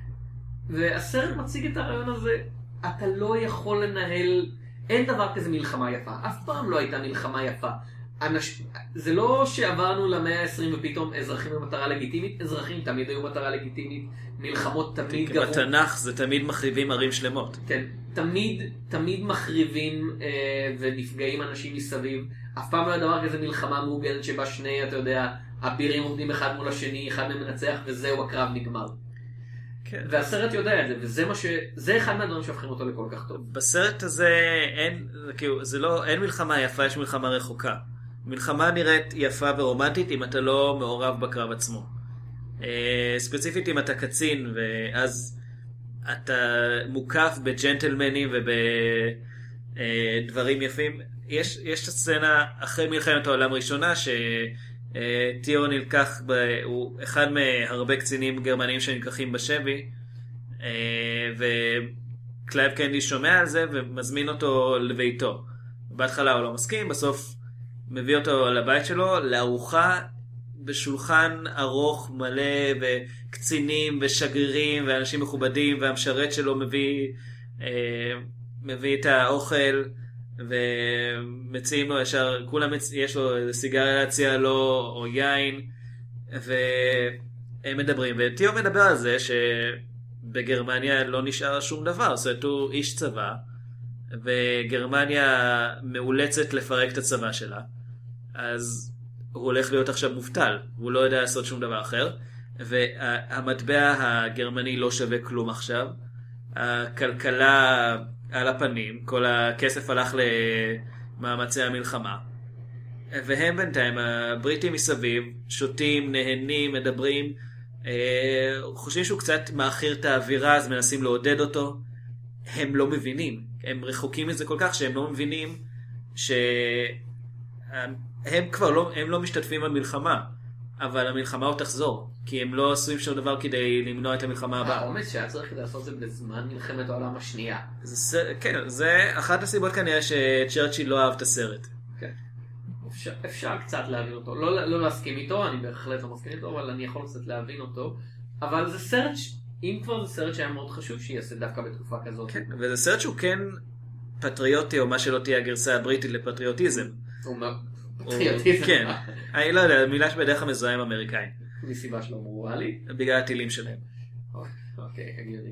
והסרט מציג את הרעיון הזה, אתה לא יכול לנהל, אין דבר כזה מלחמה יפה, אף פעם לא הייתה מלחמה יפה. אנש... זה לא שעברנו למאה ה-עשרים ופתאום אזרחים במטרה לגיטימית, אזרחים תמיד היו מטרה לגיטימית, מלחמות תמיד גבו. בתנ"ך זה תמיד מחריבים ערים שלמות. כן, תמיד, תמיד מחריבים אה, ונפגעים אנשים מסביב, אף פעם לא היה דבר כזה מלחמה מאוגנת שבה שני, אתה יודע, הבירים עומדים אחד מול השני, אחד מהם מנצח וזהו, הקרב נגמר. כן. והסרט יודע את זה, וזה מה ש... זה אחד מהדברים שהופכים אותו לכל כך טוב. בסרט הזה אין, כאילו, זה לא, אין מלחמה יפה, יש מלחמה רחוקה. מלחמה נראית יפה ורומנטית אם אתה לא מעורב בקרב עצמו. ספציפית אם אתה קצין, ואז אתה מוקף בג'נטלמנים ובדברים יפים. יש, יש את הסצנה אחרי מלחמת העולם הראשונה, ש... טירו נלקח, ב... הוא אחד מהרבה קצינים גרמנים שנלקחים בשבי, וקלייב קנדי שומע על זה ומזמין אותו לביתו. בהתחלה הוא לא מסכים, בסוף מביא אותו לבית שלו, לארוחה בשולחן ארוך מלא וקצינים ושגרירים ואנשים מכובדים, והמשרת שלו מביא, מביא את האוכל, ומציעים לו ישר, כולם יש לו סיגריה להציע לו או יין, והם מדברים, וטיו מדבר על זה שבגרמניה לא נשאר שום דבר, זאת אומרת הוא איש צבא, וגרמניה מאולצת לפרק את הצבא שלה, אז הוא הולך להיות עכשיו מובטל, הוא לא יודע לעשות שום דבר אחר, והמטבע הגרמני לא שווה כלום עכשיו, הכלכלה על הפנים, כל הכסף הלך למאמצי המלחמה, והם בינתיים, הבריטים מסביב, שותים, נהנים, מדברים, חושבים שהוא קצת מאחיר את האווירה, אז מנסים לעודד אותו, הם לא מבינים, הם רחוקים מזה כל כך שהם לא מבינים שהם כבר לא, הם לא משתתפים במלחמה, אבל המלחמה עוד תחזור, כי הם לא עושים שום דבר כדי למנוע את המלחמה הבאה. האומץ שהיה צריך לעשות זה בזמן מלחמת העולם השנייה. זה, כן, זה אחת הסיבות כנראה שצ'רצ'יל לא אהב את הסרט. כן. אפשר, אפשר קצת להבין אותו, לא, לא להסכים איתו, אני בהחלט לא מסכים איתו, אבל אני יכול קצת להבין אותו, אבל זה סרט, אם כבר זה סרט שהיה מאוד חשוב שיעשה דווקא בתקופה כזאת. כן, וזה סרט שהוא כן פטריוטי, או מה שלא תהיה הגרסה הבריטית לפטריוטיזם. הוא פטריוטיזם. כן, אני לא יודע, מילה שבדרך כלל מזוהה עם אמריקאים. מסיבה שלא ברורה לי. בגלל הטילים שלהם. אוקיי, הגיוני.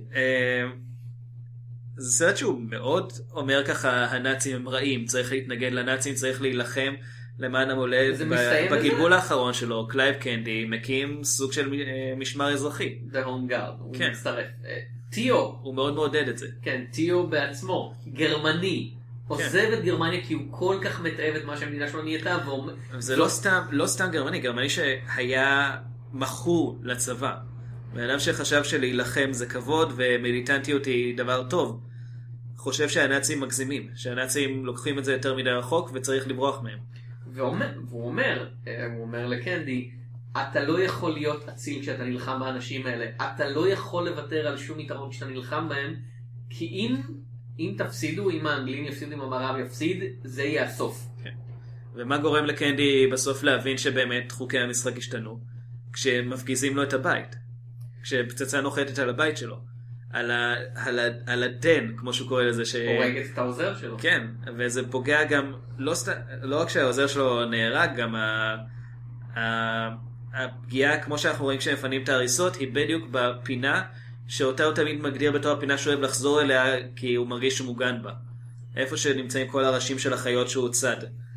זה סרט שהוא מאוד אומר ככה, הנאצים הם רעים, צריך להתנגד לנאצים, צריך להילחם למען המולדת. בגלגול האחרון שלו, קלייב קנדי מקים סוג של משמר אזרחי. The Home Guard, הוא מצטרף. טיו. הוא מאוד מעודד את זה. כן, טיו בעצמו, גרמני. עוזב את גרמניה כי הוא כל כך מתאהב את מה שהמדינה שלו נהייתה. זה לא סתם, לא סתם גרמני, גרמני שהיה מכור לצבא. ואדם שחשב שלהילחם זה כבוד ומיליטנטיות היא דבר טוב. חושב שהנאצים מגזימים, שהנאצים לוקחים את זה יותר מדי רחוק וצריך לברוח מהם. ואומר, והוא אומר, הוא אומר לקנדי, אתה לא יכול להיות אציל כשאתה נלחם באנשים האלה. אתה לא יכול לוותר על שום יתרון כשאתה נלחם בהם, כי אם, אם תפסידו, אם האנגלים יפסידו, אם המערב יפסיד, זה יהיה הסוף. כן. ומה גורם לקנדי בסוף להבין שבאמת חוקי המשחק השתנו? כשמפגיזים לו את הבית. כשפצצה נוחתת על הבית שלו. על, ה, על, ה, על הדן, כמו שהוא קורא לזה. ש... הורגת את העוזר שלו. כן, וזה פוגע גם, לא, סת... לא רק שהעוזר שלו נהרג, גם ה... ה... הפגיעה, כמו שאנחנו רואים כשהם מפנים את ההריסות, היא בדיוק בפינה, שאותה הוא תמיד מגדיר בתור הפינה שהוא אוהב לחזור אליה, כי הוא מרגיש שהוא מוגן בה. איפה שנמצאים כל הראשים של החיות שהוא צד.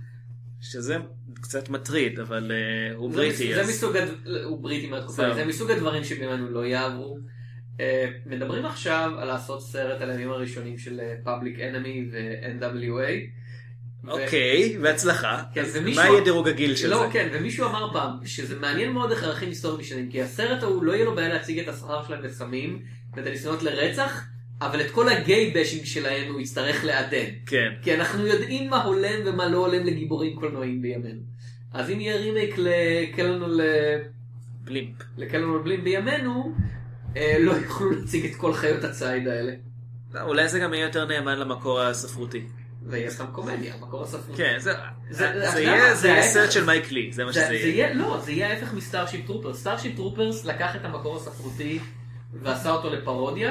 שזה קצת מטריד, אבל uh, הוא בריטי. זה, אז... זה מסוג, הד... הוא בריטי מהתקופה, זה מסוג הדברים שבינינו לא יעברו. Uh, מדברים עכשיו על לעשות סרט על הימים הראשונים של uh, Public Enemy ו-אן דאבליו איי. אוקיי, והצלחה. כן, אז ומישהו... מה יהיה דירוג הגיל של לא, זה? לא, כן, ומישהו אמר פעם שזה מעניין מאוד איך ערכים היסטוריים משנים, כי הסרט ההוא לא יהיה לו בעיה להציג את השכר שלהם בסמים, ואת הניסיונות לרצח, אבל את כל הגיי בשינג שלהם הוא יצטרך לעדן. כן. כי אנחנו יודעים מה הולם ומה לא הולם לגיבורים קולנועיים בימינו. אז אם יהיה רימייק לקלנו ל... בלימפ. לקלנו לבלימפ בימינו, אה, לא יוכלו להציג את כל חיות הציד האלה. לא, אולי זה גם יהיה יותר נאמן למקור הספרותי. ויהיה סתם קומדיה, המקור הספרותי. כן, זה, זה, זה, זה יהיה, זה יהיה סרט של מייק לי, זה מה שזה יהיה. לא, זה יהיה ההפך מסטארשיפ טרופרס. סטארשיפ טרופרס לקח את המקור הספרותי ועשה אותו לפרודיה,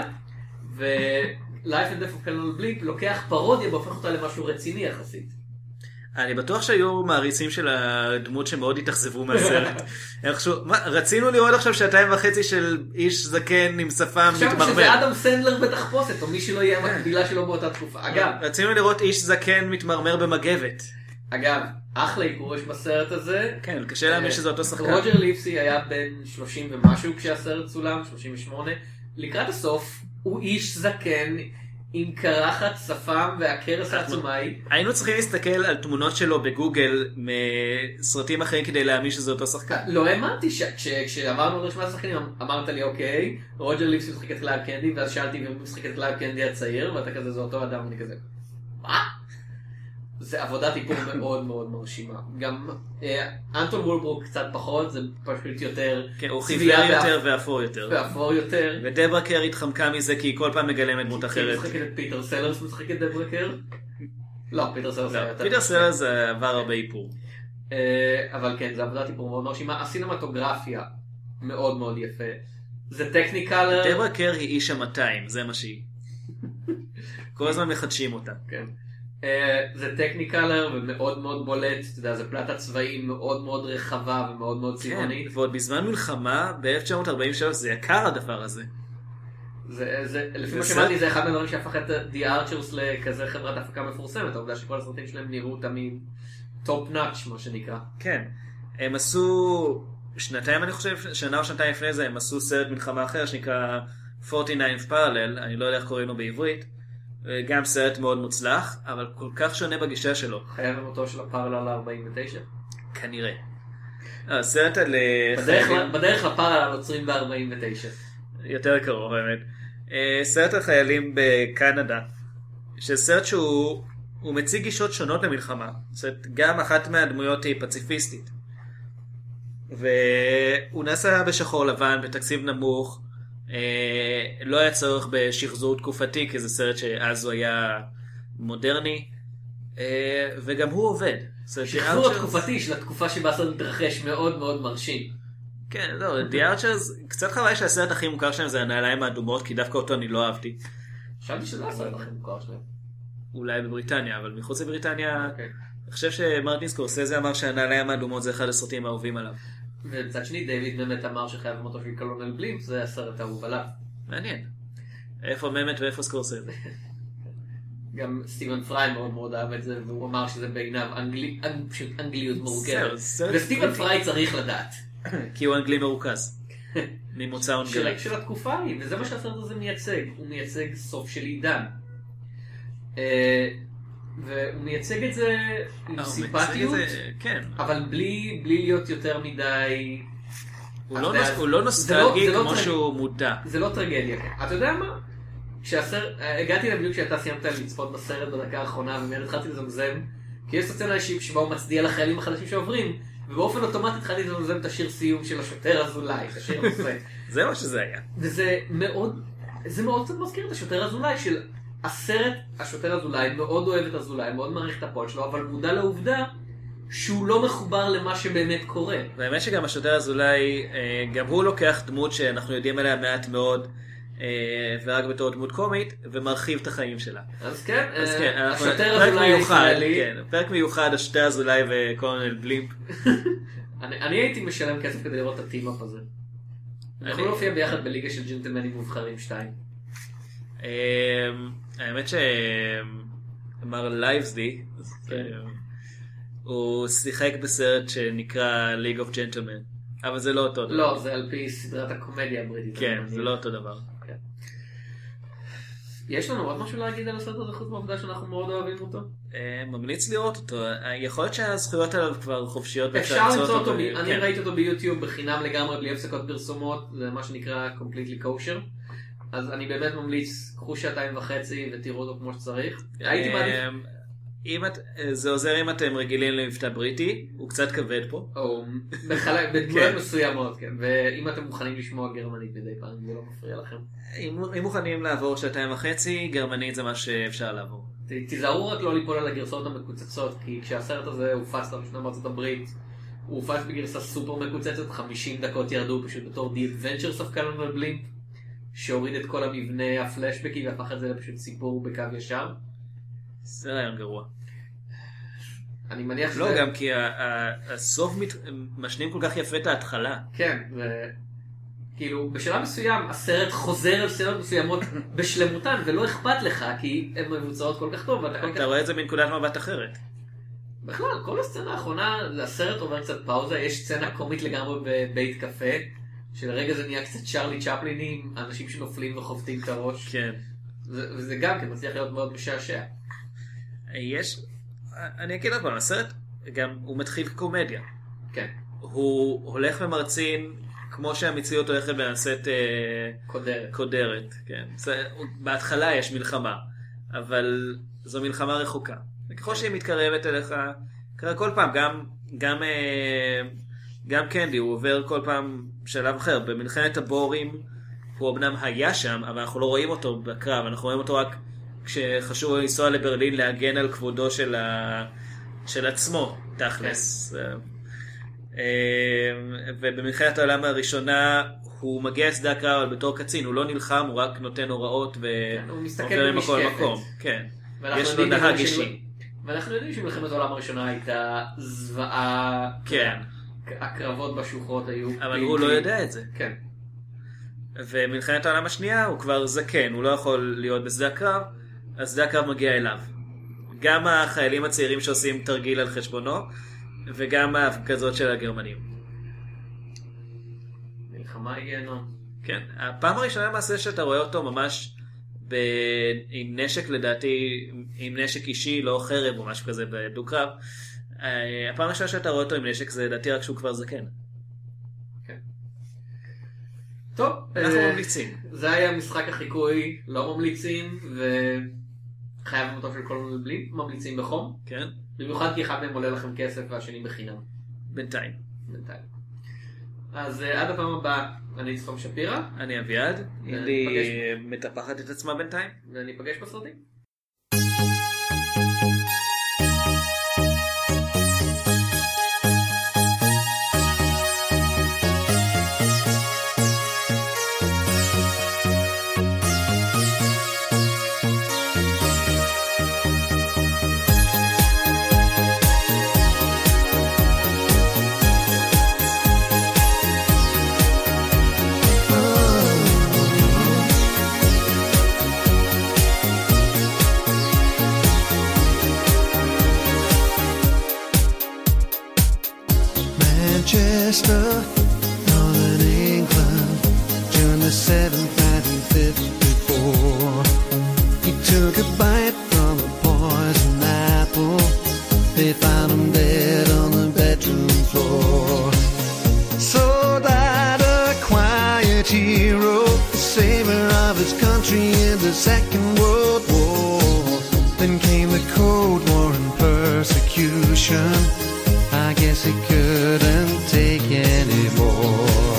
ו-Life and Death of Colonel Blimp לוקח פרודיה והופך אותה למשהו רציני יחסית. אני בטוח שהיו מעריצים של הדמות שמאוד התאכזבו מהסרט. רצינו לראות עכשיו שעתיים וחצי של איש זקן עם שפם מתמרמר. עכשיו שזה אדם סנדלר בתחפושת, או מי שלא יהיה המקבילה שלו באותה תקופה. אגב, רצינו לראות איש זקן מתמרמר במגבת. אגב, אחלה עיקורש בסרט הזה. כן, קשה להאמין שזה אותו שחקן. רוג'ר ליפסי היה בן שלושים ומשהו כשהסרט צולם, שלושים ושמונה. לקראת הסוף, הוא איש זקן עם קרחת, שפם והקרס העצומאי. היינו צריכים להסתכל על תמונות שלו בגוגל מסרטים אחרים כדי להאמין שזה אותו שחקן. לא האמנתי, כשאמרנו רשימת השחקנים אמרת לי אוקיי, רוג'ר ליפסי משחק את קלייב קנדי, ואז שאלתי אם הוא משחק את קלייב קנדי הצעיר, ואתה כזה זה אותו אדם, ואני כזה מה? זה עבודת איפור מאוד מאוד מרשימה. גם אנטון וולברוק קצת פחות, זה פשוט יותר... כן, הוא חיוור יותר ואפור יותר. ואפור יותר. ודברה קר התחמקה מזה כי היא כל פעם מגלמת דמות אחרת. היא משחקת את פיטר סלרס, משחק את דברה קר? לא, פיטר סלרס היה יותר. פיטר סלרס עבר הרבה איפור. אבל כן, זה עבודת איפור מאוד מרשימה. הסינמטוגרפיה מאוד מאוד יפה. זה טכניקלר... דברה קר היא איש המאתיים, זה מה שהיא. כל הזמן מחדשים אותה. כן. זה טכניקלר ומאוד מאוד בולט, אתה יודע, זה פלטה צבעים מאוד מאוד רחבה ומאוד מאוד צבעונית. ועוד בזמן מלחמה, ב-אלף תשע מאות ארבעים ושלוש, זה יקר הדבר הזה. לפי מה שמעתי, זה אחד מהדברים שהפך את The Archers לכזה חברת הפקה מפורסמת, העובדה שכל הסרטים שלהם נראו תמיד טופ נאץ' מה שנקרא. כן. הם עשו, שנתיים אני חושב, שנה או שנתיים לפני זה, הם עשו סרט מלחמה אחר שנקרא forty-ninth Parallel, אני לא יודע איך קוראים לו בעברית, גם סרט מאוד מוצלח, אבל כל כך שונה בגישה שלו. חייב למותו של הפרלל ארבעים ותשע? כנראה. הסרט על בדרך, חיילים... בדרך לפרלל עוצרים ב-ארבעים ותשע. יותר קרוב, האמת. סרט על חיילים בקנדה, שסרט שהוא הוא מציג גישות שונות למלחמה. זאת גם אחת מהדמויות היא פציפיסטית. והוא נעשה בשחור לבן, בתקציב נמוך, לא היה צורך בשחזור תקופתי, כי זה סרט שאז הוא היה מודרני, וגם הוא עובד. שחזור התקופתי של התקופה שבה הסרט מתרחש מאוד מאוד מרשים. כן, לא, The Archers, קצת חוויה שהסרט הכי מוכר שלהם זה הנעליים האדומות, כי דווקא אותו אני לא אהבתי. חשבתי שזה הסרט הכי מוכר שלהם. אולי בבריטניה, אבל מחוץ לבריטניה, אני חושב שמרטין סקורסזה אמר שהנעליים האדומות זה אחד הסרטים האהובים עליו. ובצד שני, דיוויד באמת אמר שחייב מותו של קולונל בלימפ, זה הסרט האהוב עליו. מעניין. איפה באמת ואיפה סקורסזה? גם סטיבן פריי מאוד מאוד אהב את זה, והוא אמר שזה בעיניו אנגליות מורכבת. וסטיבן פריי צריך לדעת. כי הוא אנגלי מרוכז. ממוצא הונגרי. של התקופה היא, וזה מה שהסרט הזה מייצג. הוא מייצג סוף של עידן. והוא מייצג את זה עם סימפטיות, אבל בלי להיות יותר מדי... הוא לא נוסטלגי כמו שהוא מודע. זה לא טרגדיה. אתה יודע מה? הגעתי לבדיוק כשאתה סיימת לצפות בסרט בדקה האחרונה, ומיד התחלתי לזמזם, כי יש סצנה שבה הוא מצדיע לחיילים החדשים שעוברים, ובאופן אוטומטי התחלתי לזמזם את השיר סיום של השוטר אזולאי, את השיר הזה. זה מה שזה היה. וזה מאוד, זה מאוד קצת מזכיר את השוטר אזולאי של הסרט. השוטר אזולאי מאוד אוהב את אזולאי, מאוד מעריך את הפועל שלו, אבל מודע לעובדה שהוא לא מחובר למה שבאמת קורה. והאמת שגם השוטר אזולאי, גם הוא לוקח דמות שאנחנו יודעים עליה מעט מאוד, ורק בתור דמות קומית, ומרחיב את החיים שלה. אז כן, אז כן, השוטר אזולאי הישראלי. כן, פרק מיוחד, השוטר אזולאי וקולונל בלימפ. אני הייתי משלם כסף כדי לראות את הטים-אפ הזה. אני יכול להופיע ביחד בליגה של ג'נטלמנים מובחרים שתיים. האמת שמר לייבסדי, הוא שיחק בסרט שנקרא League of Gentlemen, אבל זה לא אותו דבר. לא, זה על פי סדרת הקומדיה הבריטית. כן, זה לא אותו דבר. יש לנו עוד משהו להגיד על הסרט הזה חוץ מהעובדה שאנחנו מאוד אוהבים אותו? ממליץ לראות אותו. יכול להיות שהזכויות עליו כבר חופשיות. אפשר למצוא אותו, אני ראיתי אותו ביוטיוב בחינם לגמרי בלי הפסקות פרסומות, זה מה שנקרא completely kosher. אז אני באמת ממליץ, קחו שעתיים וחצי ותראו אותו כמו שצריך. הייתי מעדיף... זה עוזר אם אתם רגילים למבטא בריטי, הוא קצת כבד פה. או, בדמויות מסוימות, כן. ואם אתם מוכנים לשמוע גרמנית מדי פעם, זה לא מפריע לכם. אם מוכנים לעבור שעתיים וחצי, גרמנית זה מה שאפשר לעבור. תיזהרו רק לא ליפול על הגרסאות המקוצצות, כי כשהסרט הזה הופץ לראשונה בארצות הברית, הוא הופץ בגרסה סופר מקוצצת, חמישים דקות ירדו פשוט בתור The Adventures of Colonel Blimp, שהוריד את כל המבנה הפלשבקי והפך את זה לפשוט סיפור בקו ישר. זה רעיון גרוע. אני מניח שזה... לא, גם כי הסוף משנים כל כך יפה את ההתחלה. כן, וכאילו בשלב מסוים הסרט חוזר על סצנות מסוימות בשלמותן, ולא אכפת לך, כי הן מבוצעות כל כך טוב. אתה רואה את זה מנקודת מבט אחרת. בכלל, כל הסצנה האחרונה, הסרט עובר קצת פאוזה, יש סצנה קומית לגמרי בבית קפה, שלרגע זה נהיה קצת צ'רלי צ'פלינים, אנשים שנופלים וחובטים את הראש. כן. וזה גם כן מצליח להיות מאוד משעשע. יש, אני אגיד לך, הסרט גם הוא מתחיל כקומדיה. כן. הוא הולך ומרצין כמו שהמציאות הולכת ונעשית קודרת. קודרת, כן. בהתחלה יש מלחמה, אבל זו מלחמה רחוקה. וככל שהיא מתקרבת אליך, קרה כל פעם, גם, גם, גם קנדי, הוא עובר כל פעם שלב אחר. במלחמת הבורים הוא אמנם היה שם, אבל אנחנו לא רואים אותו בקרב, אנחנו רואים אותו רק כשחשוב לנסוע לברלין להגן על כבודו של, ה... של עצמו, תכלס. כן. ובמלחמת העולם הראשונה הוא מגיע לשדה הקרב, אבל בתור קצין, הוא לא נלחם, הוא רק נותן הוראות ועובר למקום למקום. כן. יש לו נהג אישי. ואנחנו יודעים שמלחמת העולם הראשונה הייתה זוועה, כן. הקרבות בשוחות היו... אבל הוא לא יודע את זה. כן. ומלחמת העולם השנייה הוא כבר זקן, הוא לא יכול להיות בשדה הקרב, אז שדה הקרב מגיע אליו. גם החיילים הצעירים שעושים תרגיל על חשבונו, וגם ההפגזות של הגרמנים. מלחמה גיהנום. כן, הפעם הראשונה למעשה שאתה רואה אותו ממש ב... עם נשק לדעתי, עם נשק אישי, לא חרב או משהו כזה בדו-קרב. הפעם הראשונה שאתה רואה אותו עם נשק זה לדעתי רק שהוא כבר זקן. כן. טוב. אנחנו ממליצים. זה היה משחק החיקוי, לא ממליצים, וחייב מוטוב של כל ממליצים בחום. כן. במיוחד כי אחד מהם עולה לכם כסף והשני בחינם. בינתיים. בינתיים. אז עד הפעם הבאה, אני צפם שפירא. אני אביעד. היא מטפחת את עצמה בינתיים. ואני אפגש בסרטים. Manchester, Northern England, June the seventh, nineteen fifty-four. He took a bite from a poison apple. They found him dead on the bedroom floor. So died a quiet hero, the savior of his country in the Second World War. Then came the Cold War and persecution. I guess he couldn't take anymore.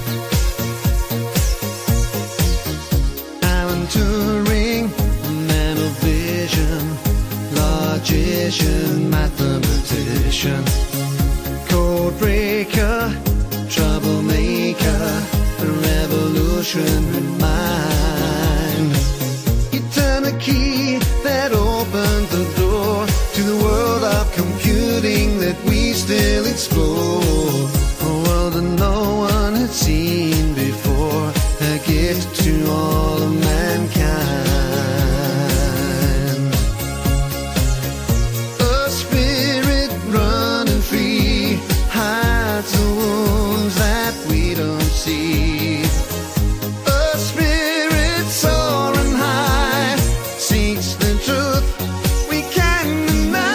Alan Turing, a man of vision, logician, mathematician, codebreaker, troublemaker, a revolutionary mind. He turned the key that opened the door to the world of computing that we still explore. A world that no one had seen before, a gift to all of mankind. A spirit running free hides the wounds that we don't see. A spirit soaring high seeks the truth we can't deny.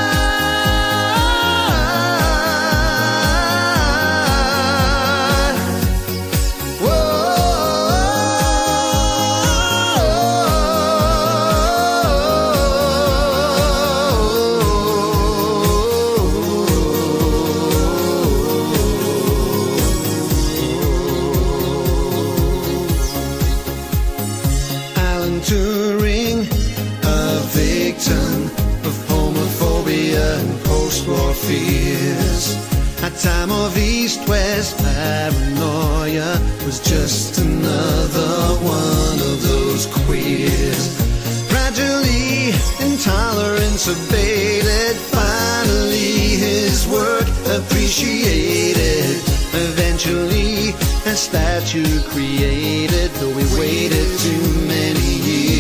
Alan Turing, a victim of homophobia and post-war fears. A time of East-West paranoia was just another one of those queers. Gradually, intolerance abated. Finally, his work appreciated. Eventually, a statue created, though we waited too many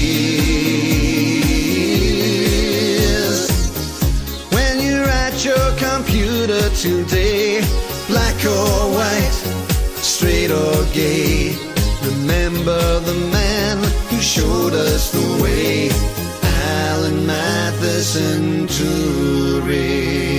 years. When you're at your computer today, black or white, straight or gay, remember the man who showed us the way, Alan Matheson Turing.